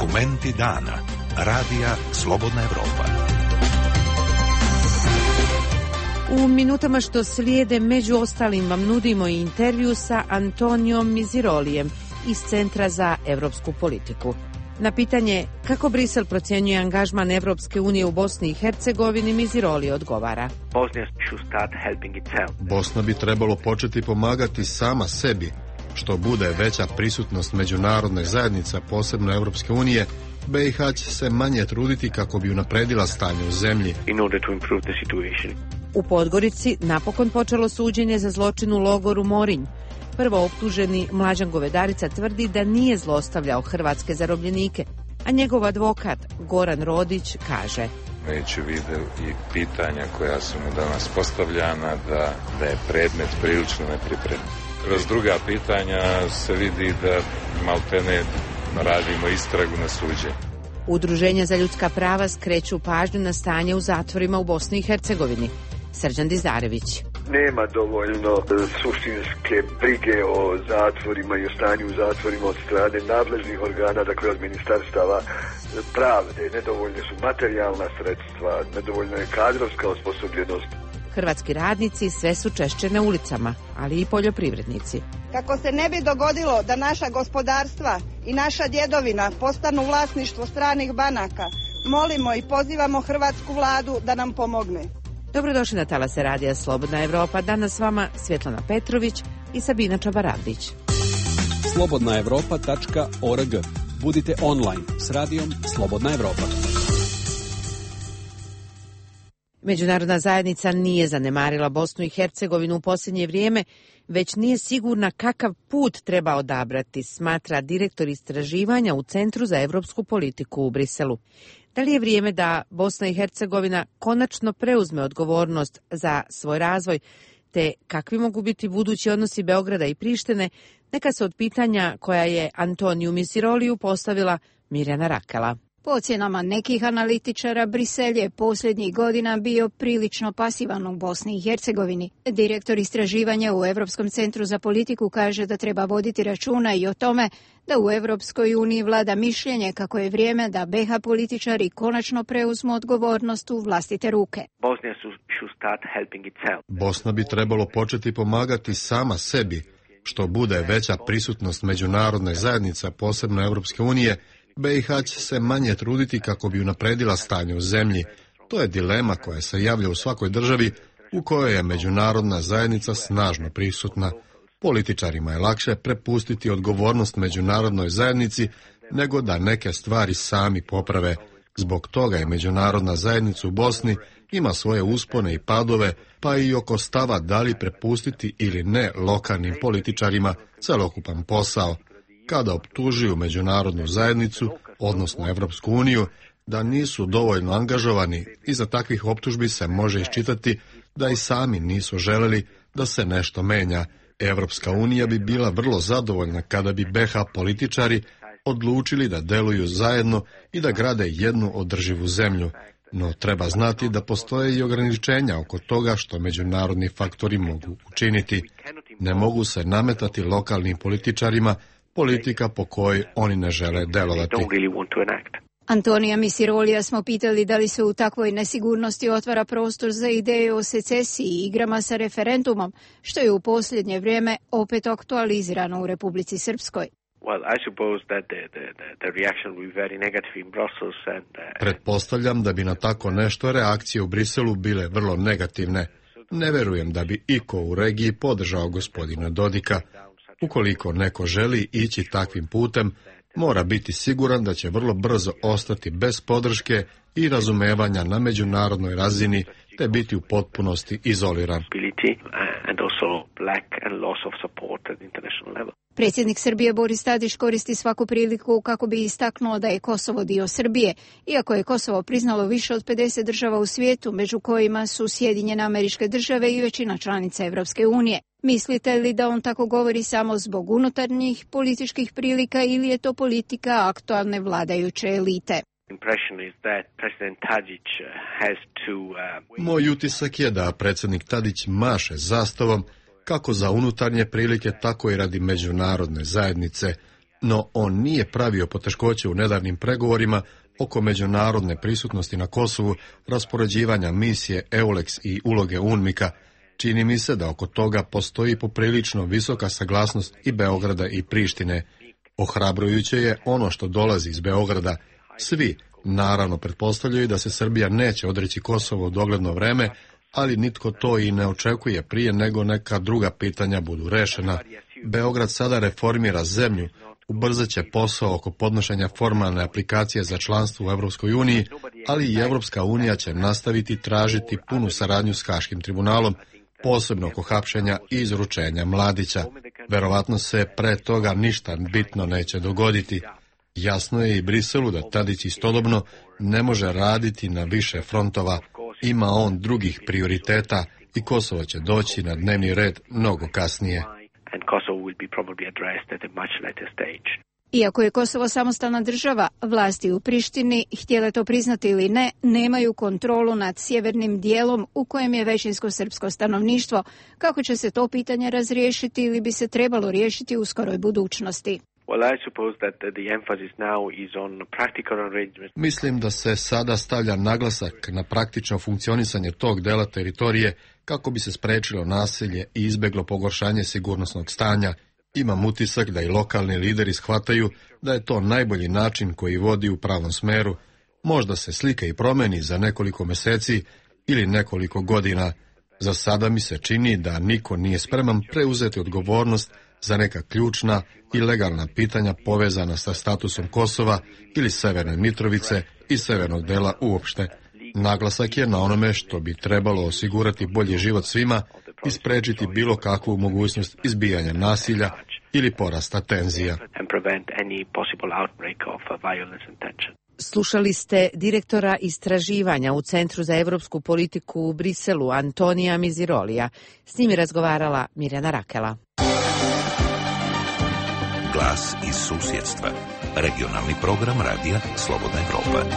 Dokumenti dana. Radija Slobodna Evropa. U minutama što slijede, među ostalim, vam nudimo i intervju sa Antonijom Mizirolijem iz Centra za evropsku politiku. Na pitanje kako Brisel procjenjuje angažman Evropske unije u Bosni i Hercegovini, Miziroli odgovara. Bosna bi trebalo početi pomagati sama sebi. Što bude veća prisutnost međunarodne zajednice, posebno Evropske unije, B i H će se manje truditi kako bi unapredila stanje u zemlji. U Podgorici napokon počelo suđenje za zločin u logoru Morinj. Prvo optuženi Mlađan Govedarica tvrdi da nije zlostavljao hrvatske zarobljenike, a njegov advokat Goran Rodić kaže: Imajući u vidu i pitanja koja su mu danas postavljana, da, da je predmet prilično nepripremljen. Kroz druga pitanja se vidi da maltene radimo istragu na suđenju. Udruženja za ljudska prava skreću pažnju na stanje u zatvorima u Bosni i Hercegovini. Srđan Dizarević. Nema dovoljno suštinske brige o zatvorima i o stanju u zatvorima od strane nadležnih organa, dakle od ministarstava pravde. Nedovoljne su materijalna sredstva, nedovoljna je kadrovska osposobljenost. Hrvatski radnici sve su češće na ulicama, ali i poljoprivrednici. Kako se ne bi dogodilo da naša gospodarstva i naša djedovina postanu vlasništvo stranih banaka, molimo i pozivamo hrvatsku vladu da nam pomogne. Dobrodošli na talase Radija Slobodna Evropa. Danas s vama Svjetlana Petrović i Sabina Čabaravdić. slobodna evropa tačka org. Budite online s radijom Slobodna Evropa. Međunarodna zajednica nije zanemarila Bosnu i Hercegovinu u posljednje vrijeme, već nije sigurna kakav put treba odabrati, smatra direktor istraživanja u Centru za evropsku politiku u Briselu. Da li je vrijeme da Bosna i Hercegovina konačno preuzme odgovornost za svoj razvoj, te kakvi mogu biti budući odnosi Beograda i Prištine, neka se od pitanja koja je Antoniju Miziroliju postavila Mirjana Rakela. Po ocjenama nekih analitičara, Brisel je posljednjih godina bio prilično pasivan u Bosni i Hercegovini. Direktor istraživanja u Europskom centru za politiku kaže da treba voditi računa i o tome da u Europskoj uniji vlada mišljenje kako je vrijeme da B H političari konačno preuzmu odgovornost u vlastite ruke. Bosna bi trebalo početi pomagati sama sebi. Što bude veća prisutnost međunarodne zajednice, posebno Evropske unije, B i H će se manje truditi kako bi unapredila stanje u zemlji. To je dilema koja se javlja u svakoj državi u kojoj je međunarodna zajednica snažno prisutna. Političarima je lakše prepustiti odgovornost međunarodnoj zajednici nego da neke stvari sami poprave. Zbog toga je međunarodna zajednica u Bosni ima svoje uspone i padove, pa i oko stava da li prepustiti ili ne lokalnim političarima celokupan posao. Kada optužuju međunarodnu zajednicu, odnosno Evropsku uniju, da nisu dovoljno angažovani, iza takvih optužbi se može iščitati da i sami nisu želeli da se nešto menja. Evropska unija bi bila vrlo zadovoljna kada bi B H političari odlučili da deluju zajedno i da grade jednu održivu zemlju. No treba znati da postoje i ograničenja oko toga što međunarodni faktori mogu učiniti. Ne mogu se nametati lokalnim političarima politika po kojoj oni ne žele delovati. Antonija Mizirolija smo pitali da li se u takvoj nesigurnosti otvara prostor za ideje o secesiji i igrama sa referendumom, što je u posljednje vrijeme opet aktualizirano u Republici Srpskoj. Pretpostavljam da bi na tako nešto reakcije u Briselu bile vrlo negativne. Ne verujem da bi iko u regiji podržao gospodina Dodika. Ukoliko neko želi ići takvim putem, mora biti siguran da će vrlo brzo ostati bez podrške i razumevanja na međunarodnoj razini, te biti u potpunosti izoliran. Predsjednik Srbije Boris Tadić koristi svaku priliku kako bi istaknuo da je Kosovo dio Srbije, iako je Kosovo priznalo više od pedeset država u svijetu, među kojima su Sjedinjene Američke Države i većina članica Evropske unije. Mislite li da on tako govori samo zbog unutarnjih političkih prilika ili je to politika aktualne vladajuće elite? Moj utisak je da predsjednik Tadić maše zastavom kako za unutarnje prilike, tako i radi međunarodne zajednice. no on nije pravio poteškoće u nedavnim pregovorima oko međunarodne prisutnosti na Kosovu, raspoređivanja misije EULEX i uloge UNMIK-a. Čini mi se da oko toga postoji poprilično visoka saglasnost i Beograda i Prištine. Ohrabrujuće je ono što dolazi iz Beograda. Svi, naravno, pretpostavljaju da se Srbija neće odreći Kosovo u dogledno vreme, ali nitko to i ne očekuje prije nego neka druga pitanja budu rešena. Beograd sada reformira zemlju, ubrzat će posao oko podnošenja formalne aplikacije za članstvo u Evropskoj uniji, ali i Evropska unija će nastaviti tražiti punu saradnju s Haškim tribunalom, posebno oko hapšenja i izručenja Mladića. Verovatno se pre toga ništa bitno neće dogoditi. Jasno je i Briselu da Tadić istodobno ne može raditi na više frontova. Ima on drugih prioriteta i Kosovo će doći na dnevni red mnogo kasnije. Iako je Kosovo samostalna država, vlasti u Prištini, htjele to priznati ili ne, nemaju kontrolu nad sjevernim dijelom u kojem je većinsko srpsko stanovništvo. Kako će se to pitanje razriješiti ili bi se trebalo riješiti u skoroj budućnosti? Mislim da se sada stavlja naglasak na praktično funkcionisanje tog dela teritorije kako bi se sprečilo nasilje i izbeglo pogoršanje sigurnosnog stanja. Imam utisak da i lokalni lideri shvataju da je to najbolji način koji vodi u pravom smeru. Možda se slika i promeni za nekoliko meseci ili nekoliko godina. Za sada mi se čini da niko nije spreman preuzeti odgovornost za neka ključna i legalna pitanja povezana sa statusom Kosova ili Severne Mitrovice i severnog dela uopšte. Naglasak je na onome što bi trebalo osigurati bolji život svima i sprečiti bilo kakvu mogućnost izbijanja nasilja ili porasta tenzija. Slušali ste direktora istraživanja u Centru za evropsku politiku u Briselu, Antonija Mizirolija. S njim je razgovarala Mirjana Rakela. Glas iz susjedstva. Regionalni program radija Slobodna Evropa.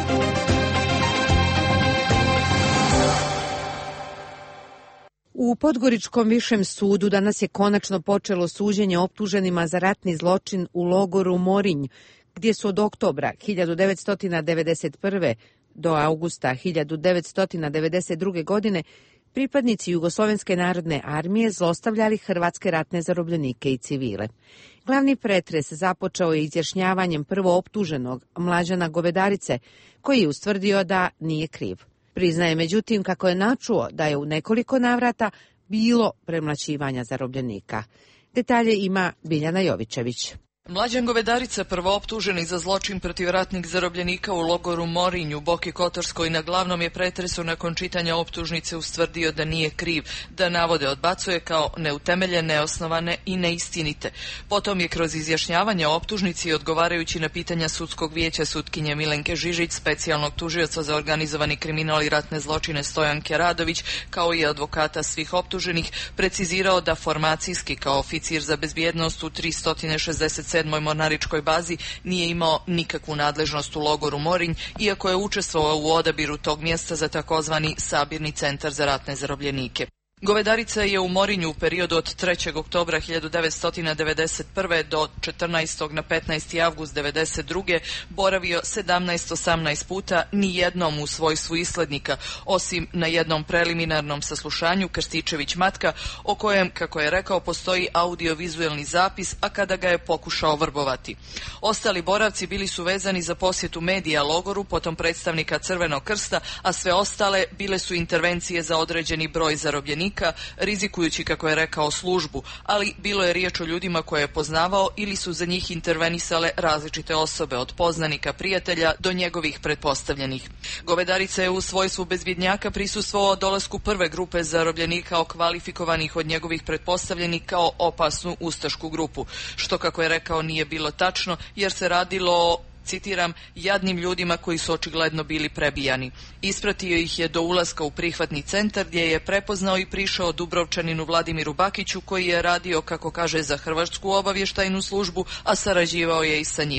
U Podgoričkom višem sudu danas je konačno počelo suđenje optuženima za ratni zločin u logoru Morinj, gdje su od oktobra hiljadu devetsto devedeset prve do augusta hiljadu devetsto devedeset druge. godine pripadnici Jugoslovenske narodne armije zlostavljali hrvatske ratne zarobljenike i civile. Glavni pretres započeo je izjašnjavanjem prvo optuženog Mlađana Govedarice, koji je ustvrdio da nije kriv. Priznaje međutim kako je načuo da je u nekoliko navrata bilo premlaćivanja zarobljenika. Detalje ima Biljana Jovićević. Mlađan Govedarica, prvooptuženi za zločin protiv ratnih zarobljenika u logoru Morinj u Boki Kotorskoj, na glavnom je pretresu nakon čitanja optužnice ustvrdio da nije kriv, da navode odbacuje kao neutemeljene, neosnovane i neistinite. Potom je kroz izjašnjavanje o optužnici i odgovarajući na pitanja sudskog vijeća sutkinje Milenke Žižić, specijalnog tužioca za organizovani kriminal i ratne zločine Stojanke Radović, kao i advokata svih optuženih, precizirao da formacijski kao oficir za bezbjednost u tristo šezdeset sedmoj mornaričkoj bazi nije imao nikakvu nadležnost u logoru Morinj, iako je učestvovao u odabiru tog mjesta za takozvani sabirni centar za ratne zarobljenike. Govedarica je u Morinju u periodu od trećeg oktobra hiljadu devetsto devedeset prve do četrnaestog na petnaesti avgust devedeset druge boravio sedamnaest osamnaest puta, ni jednom u svojstvu islednika, osim na jednom preliminarnom saslušanju Krstičević Matka, o kojem, kako je rekao, postoji audiovizuelni zapis, a kada ga je pokušao vrbovati. Ostali boravci bili su vezani za posjetu medija logoru, potom predstavnika Crvenog krsta, a sve ostale bile su intervencije za određeni broj zarobljenika, rizikujući, kako je rekao, službu, ali bilo je riječ o ljudima koje je poznavao ili su za njih intervenisale različite osobe, od poznanika, prijatelja do njegovih pretpostavljenih. Govedarica je u svojstvu bezbjednjaka prisustvovao dolasku prve grupe zarobljenika okvalifikovanih od njegovih pretpostavljenih kao opasnu ustašku grupu, što, kako je rekao, nije bilo tačno, jer se radilo o, citiram, jadnim ljudima koji su očigledno bili prebijani. Ispratio ih je do ulaska u prihvatni centar, gdje je prepoznao i prišao Dubrovčaninu Vladimiru Bakiću, koji je radio, kako kaže, za hrvatsku obavještajnu službu, a sarađivao je i sa njima.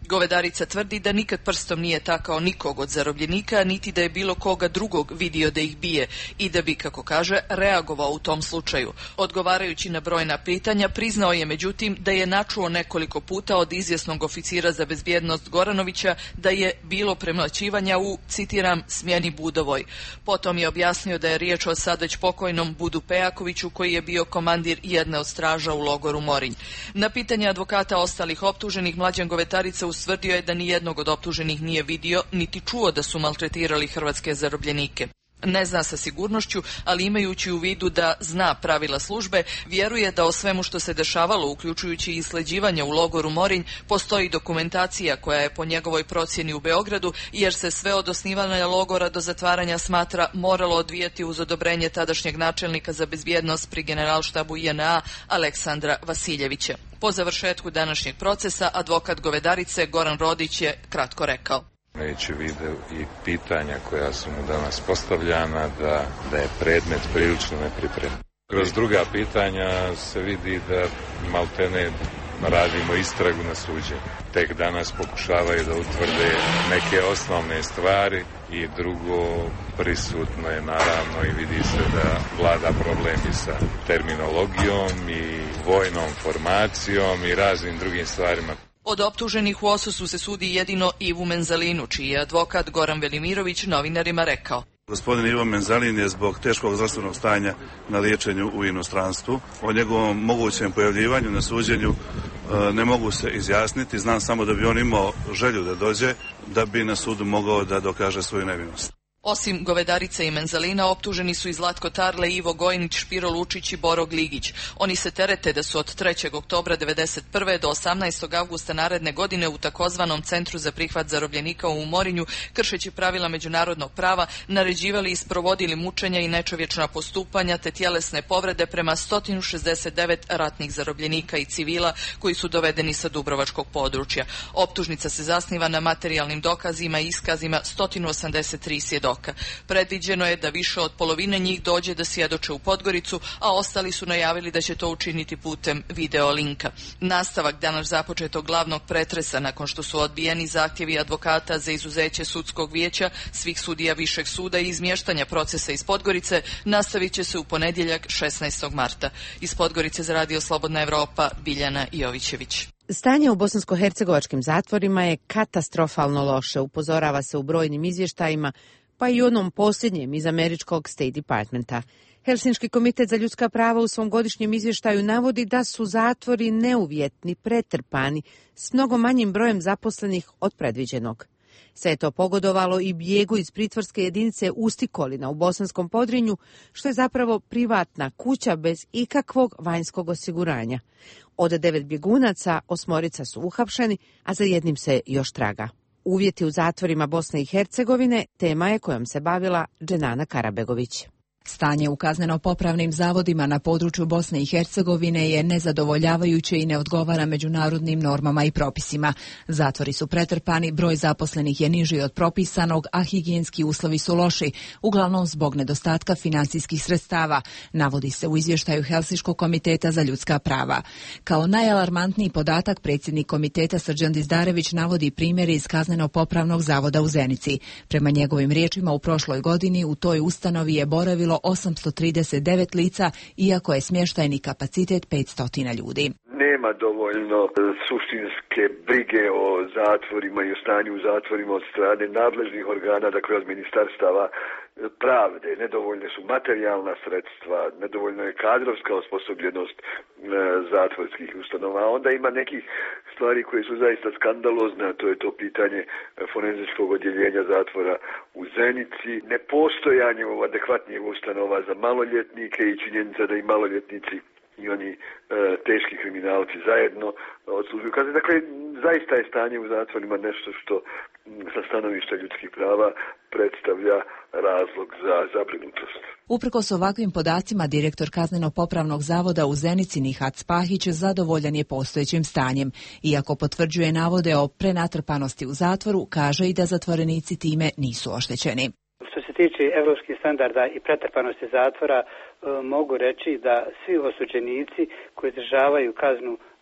Govedarica tvrdi da nikad prstom nije takao nikog od zarobljenika, niti da je bilo koga drugog vidio da ih bije i da bi, kako kaže, reagovao u tom slučaju. Odgovarajući na brojna pitanja, priznao je međutim da je načuo nekoliko puta od izvjesnog oficira za bezbjednost Goranovića da je bilo premlaćivanja u, citiram, smjeni Budovoj. Potom je objasnio da je riječ o sad već pokojnom Budu Pejakoviću koji je bio komandir jedne od straža u logoru Morinj. Na pitanje advokata ostalih optuženih, Mlađan Govetarica ustvrdio je da ni jednog od optuženih nije vidio niti čuo da su maltretirali hrvatske zarobljenike. Ne zna sa sigurnošću, ali imajući u vidu da zna pravila službe, vjeruje da o svemu što se dešavalo, uključujući i sleđivanje u logoru Morinj, postoji dokumentacija koja je po njegovoj procjeni u Beogradu, jer se sve od osnivanja logora do zatvaranja smatra moralo odvijati uz odobrenje tadašnjeg načelnika za bezbjednost pri Generalštabu J N A Aleksandra Vasiljevića. Po završetku današnjeg procesa, advokat Govedarice Goran Rodić je kratko rekao: Imajući vidu i pitanja koja su mu danas postavljana, da, da je predmet prilično nepripremljen. Kroz druga pitanja se vidi da maltene radimo istragu na suđenju. Tek danas pokušavaju da utvrde neke osnovne stvari i drugo, prisutno je naravno i vidi se da vlada problem i sa terminologijom i vojnom formacijom i raznim drugim stvarima. Od optuženih u Ososu se sudi jedino Ivu Menzalinu, čiji je advokat Goran Velimirović novinarima rekao: Gospodin Ivo Menzalin je zbog teškog zdravstvenog stanja na liječenju u inostranstvu. O njegovom mogućem pojavljivanju na suđenju ne mogu se izjasniti. Znam samo da bi on imao želju da dođe, da bi na sudu mogao da dokaže svoju nevinost. Osim Govedarice i Menzalina, optuženi su i Zlatko Tarle, Ivo Gojnić, Špiro Lučić i Boro Gligić. Oni se terete da su od trećeg oktobra devedeset prve do osamnaestog avgusta naredne godine u takozvanom Centru za prihvat zarobljenika u Morinju, kršeći pravila međunarodnog prava, naređivali i sprovodili mučenja i nečovječna postupanja te tjelesne povrede prema sto šezdeset devet ratnih zarobljenika i civila koji su dovedeni sa dubrovačkog područja. Optužnica se zasniva na materijalnim dokazima i iskazima sto osamdeset tri svjedoka. Predviđeno je da više od polovine njih dođe da svjedoče u Podgoricu, a ostali su najavili da će to učiniti putem video linka. Nastavak danas započetog glavnog pretresa nakon što su odbijeni zahtjevi advokata za izuzeće sudskog vijeća, svih sudija višeg suda i izmještanja procesa iz Podgorice nastavit će se u ponedjeljak šesnaestog marta. Iz Podgorice za Radio Slobodna Evropa, Biljana Jovićević. Stanje u bosansko-hercegovačkim zatvorima je katastrofalno loše, upozorava se u brojnim izvještajima, pa i onom posljednjem iz američkog State Departmenta. Helsinški komitet za ljudska prava u svom godišnjem izvještaju navodi da su zatvori neuvjetni, pretrpani, s mnogo manjim brojem zaposlenih od predviđenog. Sve je to pogodovalo i bijegu iz pritvorske jedinice Ustikolina u Bosanskom Podrinju, što je zapravo privatna kuća bez ikakvog vanjskog osiguranja. Od devet bjegunaca, osmorica su uhapšeni, a za jednim se još traga. Uvjeti u zatvorima Bosne i Hercegovine tema je kojom se bavila Dženana Karabegović. Stanje u kazneno-popravnim zavodima na području Bosne i Hercegovine je nezadovoljavajuće i ne odgovara međunarodnim normama i propisima. Zatvori su pretrpani, broj zaposlenih je niži od propisanog, a higijenski uslovi su loši, uglavnom zbog nedostatka financijskih sredstava, navodi se u izvještaju Helsinškog komiteta za ljudska prava. Kao najalarmantniji podatak, predsjednik komiteta Srđan Dizdarević navodi primjere iz kazneno-popravnog zavoda u Zenici. Prema njegovim riječima, u prošloj godini u toj ustanovi je boravilo osamsto trideset devet lica, iako je smještajni kapacitet petsto ljudi. Nema dovoljno suštinske brige o zatvorima i o stanju u zatvorima od strane nadležnih organa, dakle od ministarstava pravde. Nedovoljne su materijalna sredstva, nedovoljno je kadrovska osposobljenost zatvorskih ustanova. Onda ima nekih stvari koje su zaista skandalozne, a to je to pitanje forenzičkog odjeljenja zatvora u Zenici, nepostojanje adekvatnih ustanova za maloljetnike i činjenica da i maloljetnici i oni e, teški kriminalci zajedno odslužuju kazne. Dakle, zaista je stanje u zatvorima nešto što sa stanovišta ljudskih prava predstavlja razlog za zabrinutost. Uprkos ovakvim podacima, direktor kazneno-popravnog zavoda u Zenici Nihat Spahić zadovoljan je postojećim stanjem. Iako potvrđuje navode o prenatrpanosti u zatvoru, kaže i da zatvorenici time nisu oštećeni. Što se tiče evropskih standarda i pretrpanosti zatvora, mogu reći da svi osuđenici koji izdržavaju kaznu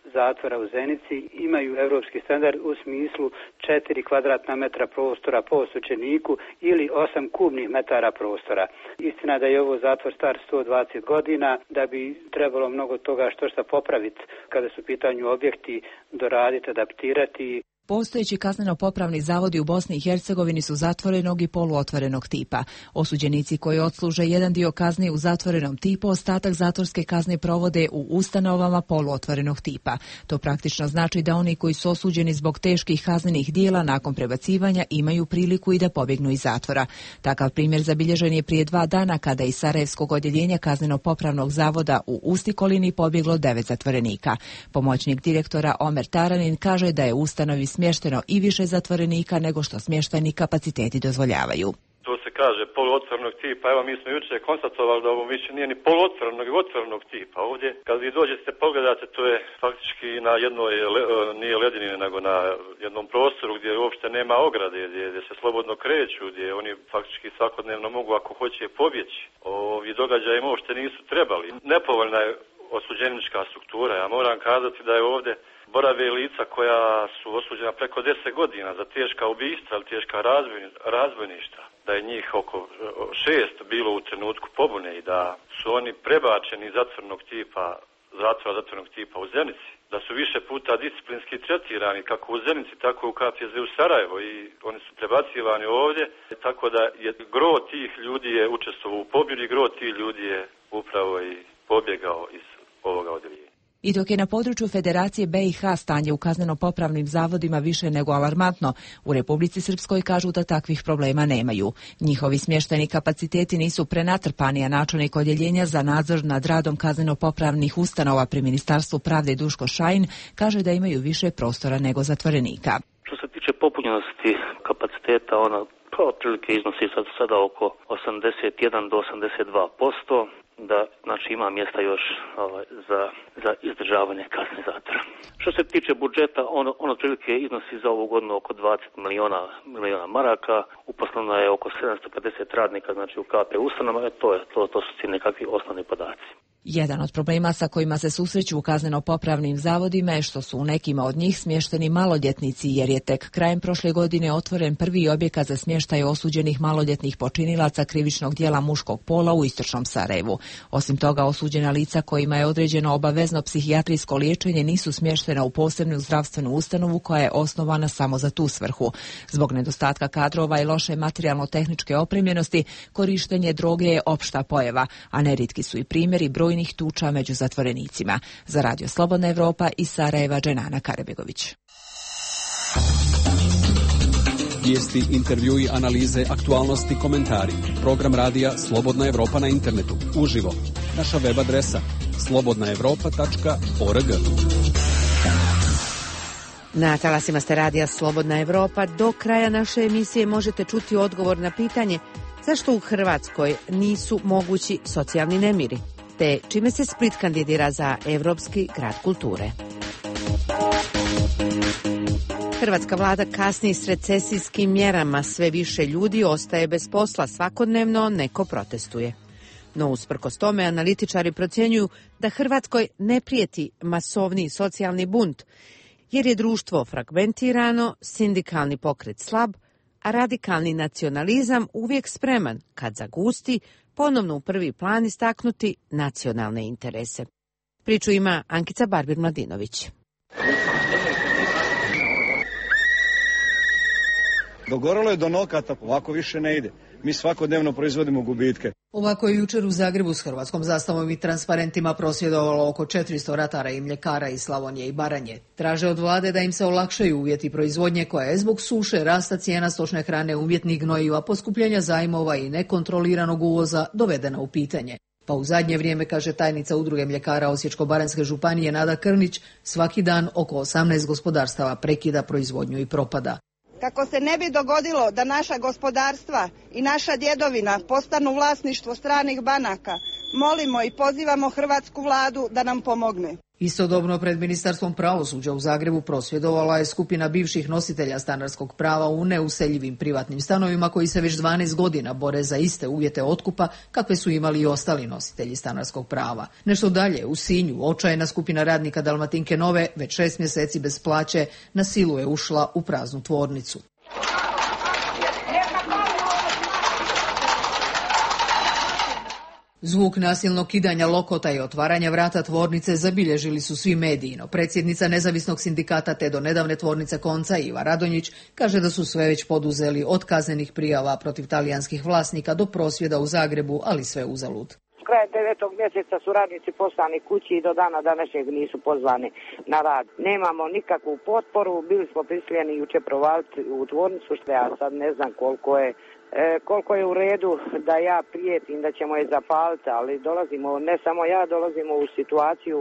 zatvora u Zenici imaju europski standard u smislu četiri kvadratna metra prostora po osuđeniku ili osam kubnih metara prostora. Istina da je ovo zatvor star sto dvadeset godina, da bi trebalo mnogo toga što šta popraviti kada su u pitanju objekti, doraditi, adaptirati. Postojeći kazneno-popravni zavodi u Bosni i Hercegovini su zatvorenog i poluotvorenog tipa. Osuđenici koji odsluže jedan dio kazne u zatvorenom tipu, ostatak zatvorske kazne provode u ustanovama poluotvorenog tipa. To praktično znači da oni koji su osuđeni zbog teških kaznenih dijela nakon prebacivanja imaju priliku i da pobjegnu iz zatvora. Takav primjer zabilježen je prije dva dana kada iz Sarajevskog odjeljenja kazneno-popravnog zavoda u Ustikolini pobjeglo devet zatvorenika. Pomoćnik direktora Omer Taranin kaže da je u ustanovi smješteno i više zatvorenika nego što smještajni kapaciteti dozvoljavaju. To se kaže poluotvorenog tipa. Evo mi smo jučer konstatovali da ovo više nije ni poluotvorenog, nego otvorenog tipa. Ovdje kad vi dođete pogledate, to je faktički na jednoj, nije ledini, nego na jednom prostoru gdje uopšte nema ograde, gdje, gdje se slobodno kreću, gdje oni faktički svakodnevno mogu ako hoće pobjeći. Ovi događaji im uopšte nisu trebali. Nepovoljna je osuđenička struktura. Ja moram kazati da je ovdje borave lica koja su osuđena preko deset godina za teška ubistva ili teška razbojništva, da je njih oko šest bilo u trenutku pobune i da su oni prebačeni iz zatvornog tipa, zatvora zatvornog tipa u Zenici, da su više puta disciplinski tretirani kako u Zenici, tako i u K P Z u Sarajevo i oni su prebacivani ovdje, tako da je gro tih ljudi je učestvovao u pobjedi, gro tih ljudi je upravo i pobjegao iz ovoga odjeljenja. I dok je na području Federacije B i H stanje u kazneno-popravnim zavodima više nego alarmantno, u Republici Srpskoj kažu da takvih problema nemaju. Njihovi smještajni kapaciteti nisu prenatrpani, a načelnik odjeljenja za nadzor nad radom kazneno-popravnih ustanova pri Ministarstvu pravde Duško Šajin kaže da imaju više prostora nego zatvorenika. Što se tiče popunjenosti kapaciteta, ona pa otprilike iznosi sad, sada oko osamdeset jedan do osamdeset dva posto. Da znači ima mjesta još ovaj, za, za izdržavanje kazne zatvora. Što se tiče budžeta, on, on otprilike iznosi za ovu godinu oko dvadeset miliona, miliona maraka, uposleno je oko sedamsto pedeset radnika, znači u K P ustanovama, to, je, to, to su ti nekakvi osnovni podaci. Jedan od problema sa kojima se susreću u kazneno-popravnim zavodima je što su u nekima od njih smješteni maloljetnici, jer je tek krajem prošle godine otvoren prvi objekat za smještaj osuđenih maloljetnih počinilaca krivičnog djela muškog pola u istočnom Sarajevu. Osim toga, osuđena lica kojima je određeno obavezno psihijatrijsko liječenje nisu smještena u posebnu zdravstvenu ustanovu koja je osnovana samo za tu svrhu. Zbog nedostatka kadrova i loše materijalno-tehničke opremljenosti, korištenje droge je opšta pojava, a neritki su i primjeri brojnih tuča među zatvorenicima. Za Radio Slobodna Evropa iz Sarajeva, Dženana Karebegović. Vijesti, intervjui, analize, aktualnosti, komentari. Program radija Slobodna Evropa na internetu. Uživo. Naša web adresa slobodna evropa tačka org. Na talasima ste radija Slobodna Evropa. Do kraja naše emisije možete čuti odgovor na pitanje zašto u Hrvatskoj nisu mogući socijalni nemiri, te čime se Split kandidira za Evropski grad kulture. Hrvatska vlada kasni s recesijskim mjerama, sve više ljudi ostaje bez posla, svakodnevno neko protestuje. No usprkos tome analitičari procjenjuju da Hrvatskoj ne prijeti masovni socijalni bunt, jer je društvo fragmentirano, sindikalni pokret slab, a radikalni nacionalizam uvijek spreman, kad zagusti, ponovno u prvi plan istaknuti nacionalne interese. Priču ima Ankica Barbir-Mladinović. Dogoralo je do nokata, ovako više ne ide. Mi svakodnevno proizvodimo gubitke. Ovako je jučer u Zagrebu s hrvatskom zastavom i transparentima prosvjedovalo oko četiristo ratara i mljekara iz Slavonije i Baranje. Traže od vlade da im se olakšaju uvjeti proizvodnje koja je zbog suše, rasta cijena stočne hrane, umjetnih gnojiva, poskupljenja zajmova i nekontroliranog uvoza dovedena u pitanje. Pa u zadnje vrijeme, kaže tajnica Udruge mljekara Osječko-baranjske županije Nada Krnić, svaki dan oko osamnaest gospodarstava prekida proizvodnju i propada. Kako se ne bi dogodilo da naša gospodarstva i naša djedovina postanu vlasništvo stranih banaka, Molimo i pozivamo hrvatsku vladu da nam pomogne. Istodobno pred Ministarstvom pravosuđa u Zagrebu prosvjedovala je skupina bivših nositelja stanarskog prava u neuseljivim privatnim stanovima koji se već dvanaest godina bore za iste uvjete otkupa kakve su imali i ostali nositelji stanarskog prava. Nešto dalje, u Sinju, očajna skupina radnika Dalmatinke Nove već šest mjeseci bez plaće na silu je ušla u praznu tvornicu. Zvuk nasilnog kidanja lokota i otvaranja vrata tvornice zabilježili su svi mediji, no predsjednica nezavisnog sindikata te do nedavne tvornice Konca Iva Radonjić kaže da su sve već poduzeli od kaznenih prijava protiv talijanskih vlasnika do prosvjeda u Zagrebu, ali sve uzalud. Krajem devetog mjeseca su radnici poslani kući i do dana današnjeg nisu pozvani na rad. Nemamo nikakvu potporu, bili smo prisiljeni juče provaliti u tvornicu, što ja sad ne znam koliko je E, koliko je u redu da ja prijetim da ćemo je zapaliti, ali dolazimo, ne samo ja, dolazimo u situaciju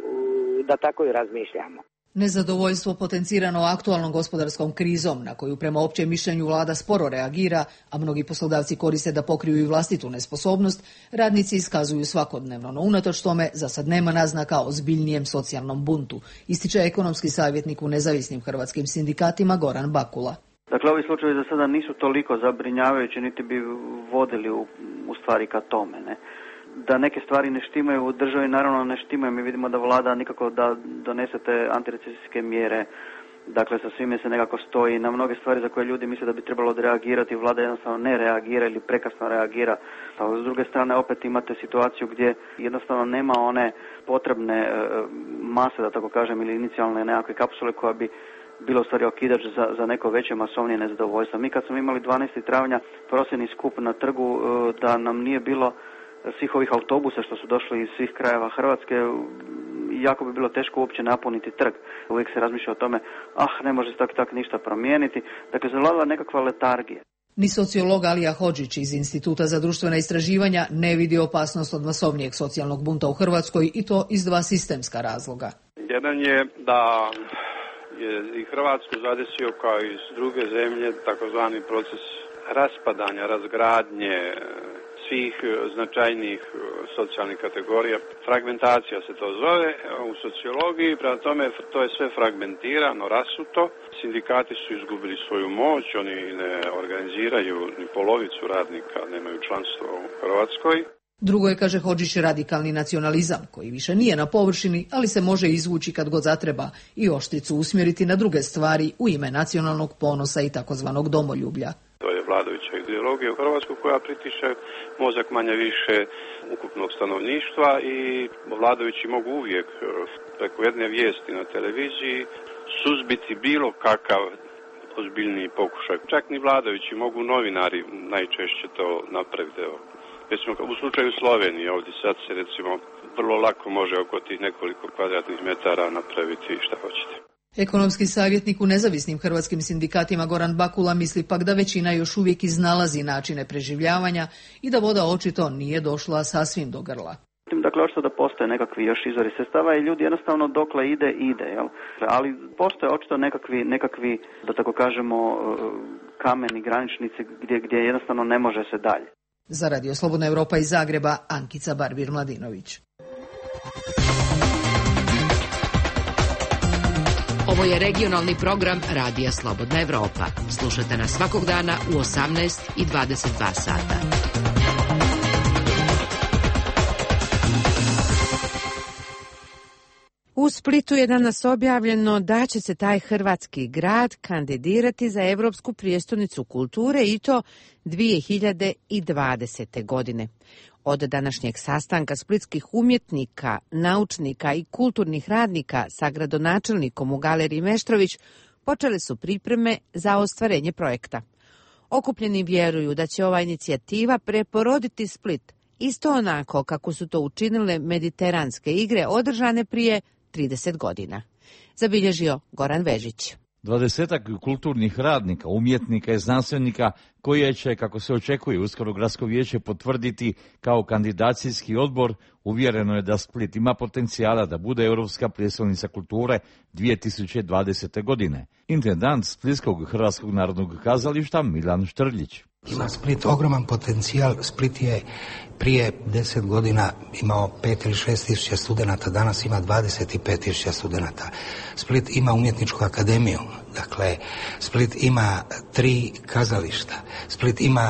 da tako i razmišljamo. Nezadovoljstvo potencirano aktualnom gospodarskom krizom, na koju prema općem mišljenju vlada sporo reagira, a mnogi poslodavci koriste da pokriju i vlastitu nesposobnost, radnici iskazuju svakodnevno, no unatoč tome za sad nema naznaka o zbiljnijem socijalnom buntu, ističe ekonomski savjetnik u nezavisnim hrvatskim sindikatima Goran Bakula. Dakle, ovi slučajevi za sada nisu toliko zabrinjavajući, niti bi vodili u, u stvari ka tome, ne. Da neke stvari ne štimaju u državi, naravno ne štimaju. Mi vidimo da vlada nikako da donese te antirecesijske mjere, dakle sa svime se nekako stoji na mnoge stvari za koje ljudi misle da bi trebalo odreagirati, vlada jednostavno ne reagira ili prekasno reagira. A s druge strane opet imate situaciju gdje jednostavno nema one potrebne e, mase, da tako kažem, ili inicijalne nekakve kapsule koja bi bilo stvari okidač za, za neko veće masovnije nezadovoljstvo. Mi kad smo imali dvanaestog travnja prosvjedni skup na trgu, da nam nije bilo svih ovih autobusa što su došli iz svih krajeva Hrvatske, jako bi bilo teško uopće napuniti trg. Uvijek se razmišlja o tome, ah, ne može se tak tak ništa promijeniti. Dakle, zavladala nekakva letargija. Ni sociolog Alija Hodžić iz Instituta za društvena istraživanja ne vidi opasnost od masovnijeg socijalnog bunta u Hrvatskoj, i to iz dva sistemska razloga. Jedan je da je i Hrvatsku zadesio kao i druge zemlje takozvani proces raspadanja, razgradnje svih značajnijih socijalnih kategorija. Fragmentacija se to zove u sociologiji, prema tome to je sve fragmentirano, rasuto. Sindikati su izgubili svoju moć, oni ne organiziraju ni polovicu radnika, nemaju članstvo u Hrvatskoj. Drugo je, kaže Hodžić, radikalni nacionalizam, koji više nije na površini, ali se može izvući kad god zatreba i oštricu usmjeriti na druge stvari u ime nacionalnog ponosa i takozvanog domoljublja. To je vladajuća ideologija u Hrvatskoj koja pritiše mozak manje više ukupnog stanovništva i vladajući mogu uvijek preko jedne vijesti na televiziji suzbiti bilo kakav ozbiljniji pokušaj. Čak ni vladajući, mogu novinari najčešće to napraviti. Recimo, u slučaju Slovenije, ovdje sad se recimo vrlo lako može oko tih nekoliko kvadratnih metara napraviti šta hoćete. Ekonomski savjetnik u nezavisnim hrvatskim sindikatima Goran Bakula misli pak da većina još uvijek iznalazi načine preživljavanja i da voda očito nije došla sasvim do grla. Dakle, očito da postoje nekakvi još izvori sredstava i ljudi jednostavno dokle ide, ide, jel? Ali postoje očito nekakvi, nekakvi, da tako kažemo, kameni graničnici gdje, gdje jednostavno ne može se dalje. Za Radio Slobodna Europa iz Zagreba, Ankica Barbir-Mladinović. Ovo je regionalni program Radija Slobodna Europa. Slušajte nas svakog dana u osamnaest i dvadeset dva sata. U Splitu je danas objavljeno da će se taj hrvatski grad kandidirati za Europsku prijestolnicu kulture i to dvije hiljade dvadesete. godine. Od današnjeg sastanka splitskih umjetnika, naučnika i kulturnih radnika sa gradonačelnikom u Galeriji Meštrović počele su pripreme za ostvarenje projekta. Okupljeni vjeruju da će ova inicijativa preporoditi Split, isto onako kako su to učinile mediteranske igre održane prije trideset godina. Zabilježio Goran Vežić. Dvadesetak kulturnih radnika, umjetnika i znanstvenika koje će, kako se očekuje, uskoro gradsko vijeće potvrditi kao kandidacijski odbor, uvjereno je da Split ima potencijala da bude europska prijestolnica kulture dvije tisuće dvadesete. godine. Intendant Splitskog Hrvatskog narodnog kazališta Milan Štrljić. Ima Split ogroman potencijal. Split je prije deset godina imao pet ili šest tisuća studenata, danas ima dvadeset pet tisuća studenata. Split ima umjetničku akademiju, dakle Split ima tri kazališta, Split ima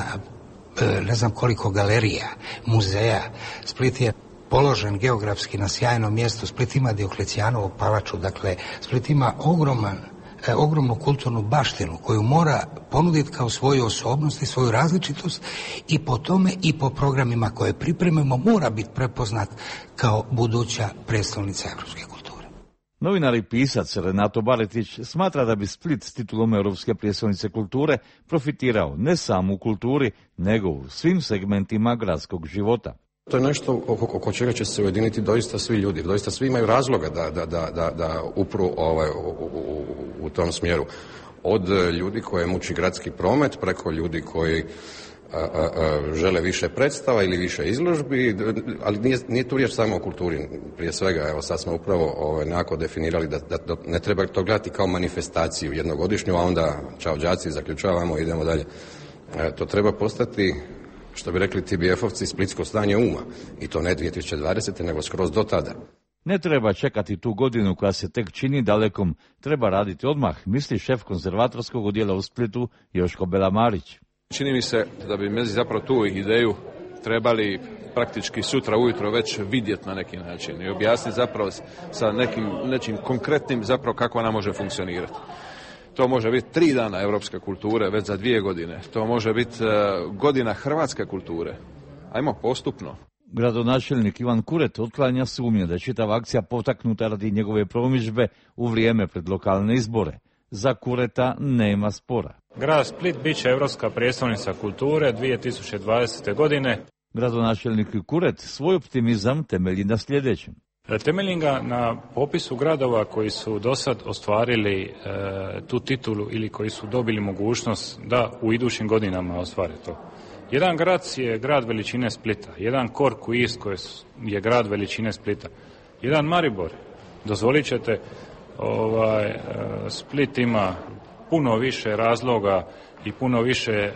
ne znam koliko galerija, muzeja, Split je položen geografski na sjajnom mjestu, Split ima Dioklecijanovu palaču, dakle Split ima ogroman E, ogromnu kulturnu baštinu koju mora ponuditi kao svoju osobnost i svoju različitost i po tome i po programima koje pripremimo mora biti prepoznat kao buduća prijestolnica europske kulture. Novinar i pisac Renato Baretić smatra da bi Split s titulom Europske prijestolnice kulture profitirao ne samo u kulturi, nego u svim segmentima gradskog života. To je nešto oko, oko čega će se ujediniti doista svi ljudi, doista svi imaju razloga da, da, da, da, da upru ovaj, u, u, u tom smjeru. Od ljudi koje muči gradski promet, preko ljudi koji a, a, a, žele više predstava ili više izložbi, ali nije, nije tu riječ samo o kulturi. Prije svega, evo sad smo upravo ovaj, nekako definirali da, da, da ne treba to gledati kao manifestaciju jednogodišnju, a onda čao đaci, zaključavamo, idemo dalje. E, to treba postati, što bi rekli T B F-ovci, splitsko stanje uma. I to ne dvije tisuće dvadesete. nego skroz do tada. Ne treba čekati tu godinu koja se tek čini dalekom. Treba raditi odmah, misli šef konzervatorskog odjela u Splitu Joško Belamarić. Čini mi se da bi mezi zapravo tu ideju trebali praktički sutra ujutro već vidjeti na neki način i objasniti zapravo sa nekim, nečim konkretnim zapravo kako ona može funkcionirati. To može biti tri dana europske kulture već za dvije godine. To može biti uh, godina hrvatske kulture. Ajmo postupno. Gradonačelnik Ivan Kuret otklanja sumnje da je čitava akcija potaknuta radi njegove promidžbe u vrijeme pred lokalne izbore. Za Kureta nema spora. Grad Split bit će europska prijestolnica kulture dvije tisuće dvadesete. godine. Gradonačelnik Kuret svoj optimizam temelji na sljedećem. Temeljim ga na popisu gradova koji su do sad ostvarili e, tu titulu ili koji su dobili mogućnost da u idućim godinama ostvare to. Jedan grad je grad veličine Splita, jedan Cork u Irskoj je grad veličine Splita, jedan Maribor. Dozvolit ćete, ovaj, e, Split ima puno više razloga i puno više e,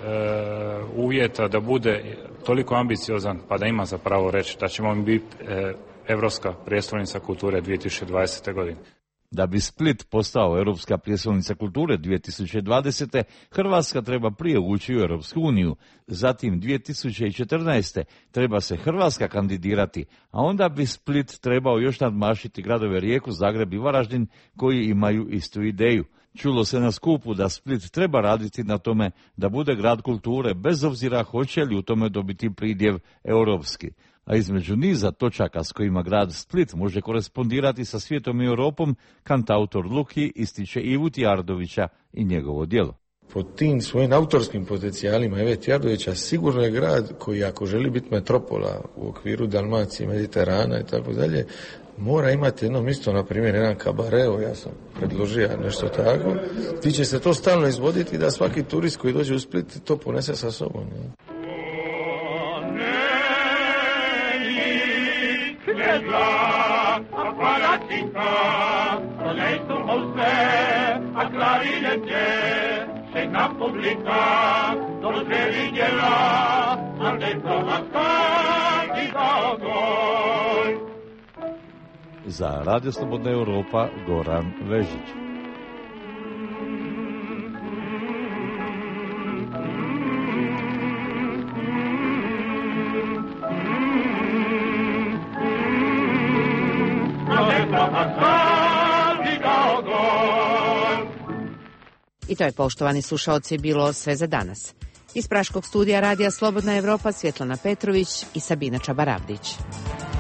uvjeta da bude toliko ambiciozan pa da ima za pravo reći da ćemo biti e, Europska prijestolnica kulture dvije tisuće dvadesete. godine. Da bi Split postao Europska prijestolnica kulture dvije tisuće dvadesete. Hrvatska treba prije ući u Europsku uniju. Zatim dvije tisuće četrnaeste. treba se Hrvatska kandidirati, a onda bi Split trebao još nadmašiti gradove Rijeku, Zagreb i Varaždin koji imaju istu ideju. Čulo se na skupu da Split treba raditi na tome da bude grad kulture bez obzira hoće li u tome dobiti pridjev europski. A između niza točaka s kojima grad Split može korespondirati sa svijetom i Europom, kantautor Luki ističe Ivu Tjardovića i njegovo djelo. Po tim svojim autorskim potencijalima Ive Tjardovića sigurno je grad koji ako želi biti metropola u okviru Dalmacije, Mediterana i tako dalje, mora imati jedno mjesto, na primjer jedan kabare, evo ja sam predložio nešto tako, ti će se to stalno izvoditi da svaki turist koji dođe u Split to ponese sa sobom. Ne? A palacinka, to lei su mostre, a clarinete, scena pubblica, dove viděla, a dentro mascati da ogoj. Za Radio Slobodna Europa, Goran Vežić. I to je, poštovani slušaoci, bilo sve za danas. Iz Praškog studija Radija Slobodna Europa Svjetlana Petrović i Sabina Čabaravdić.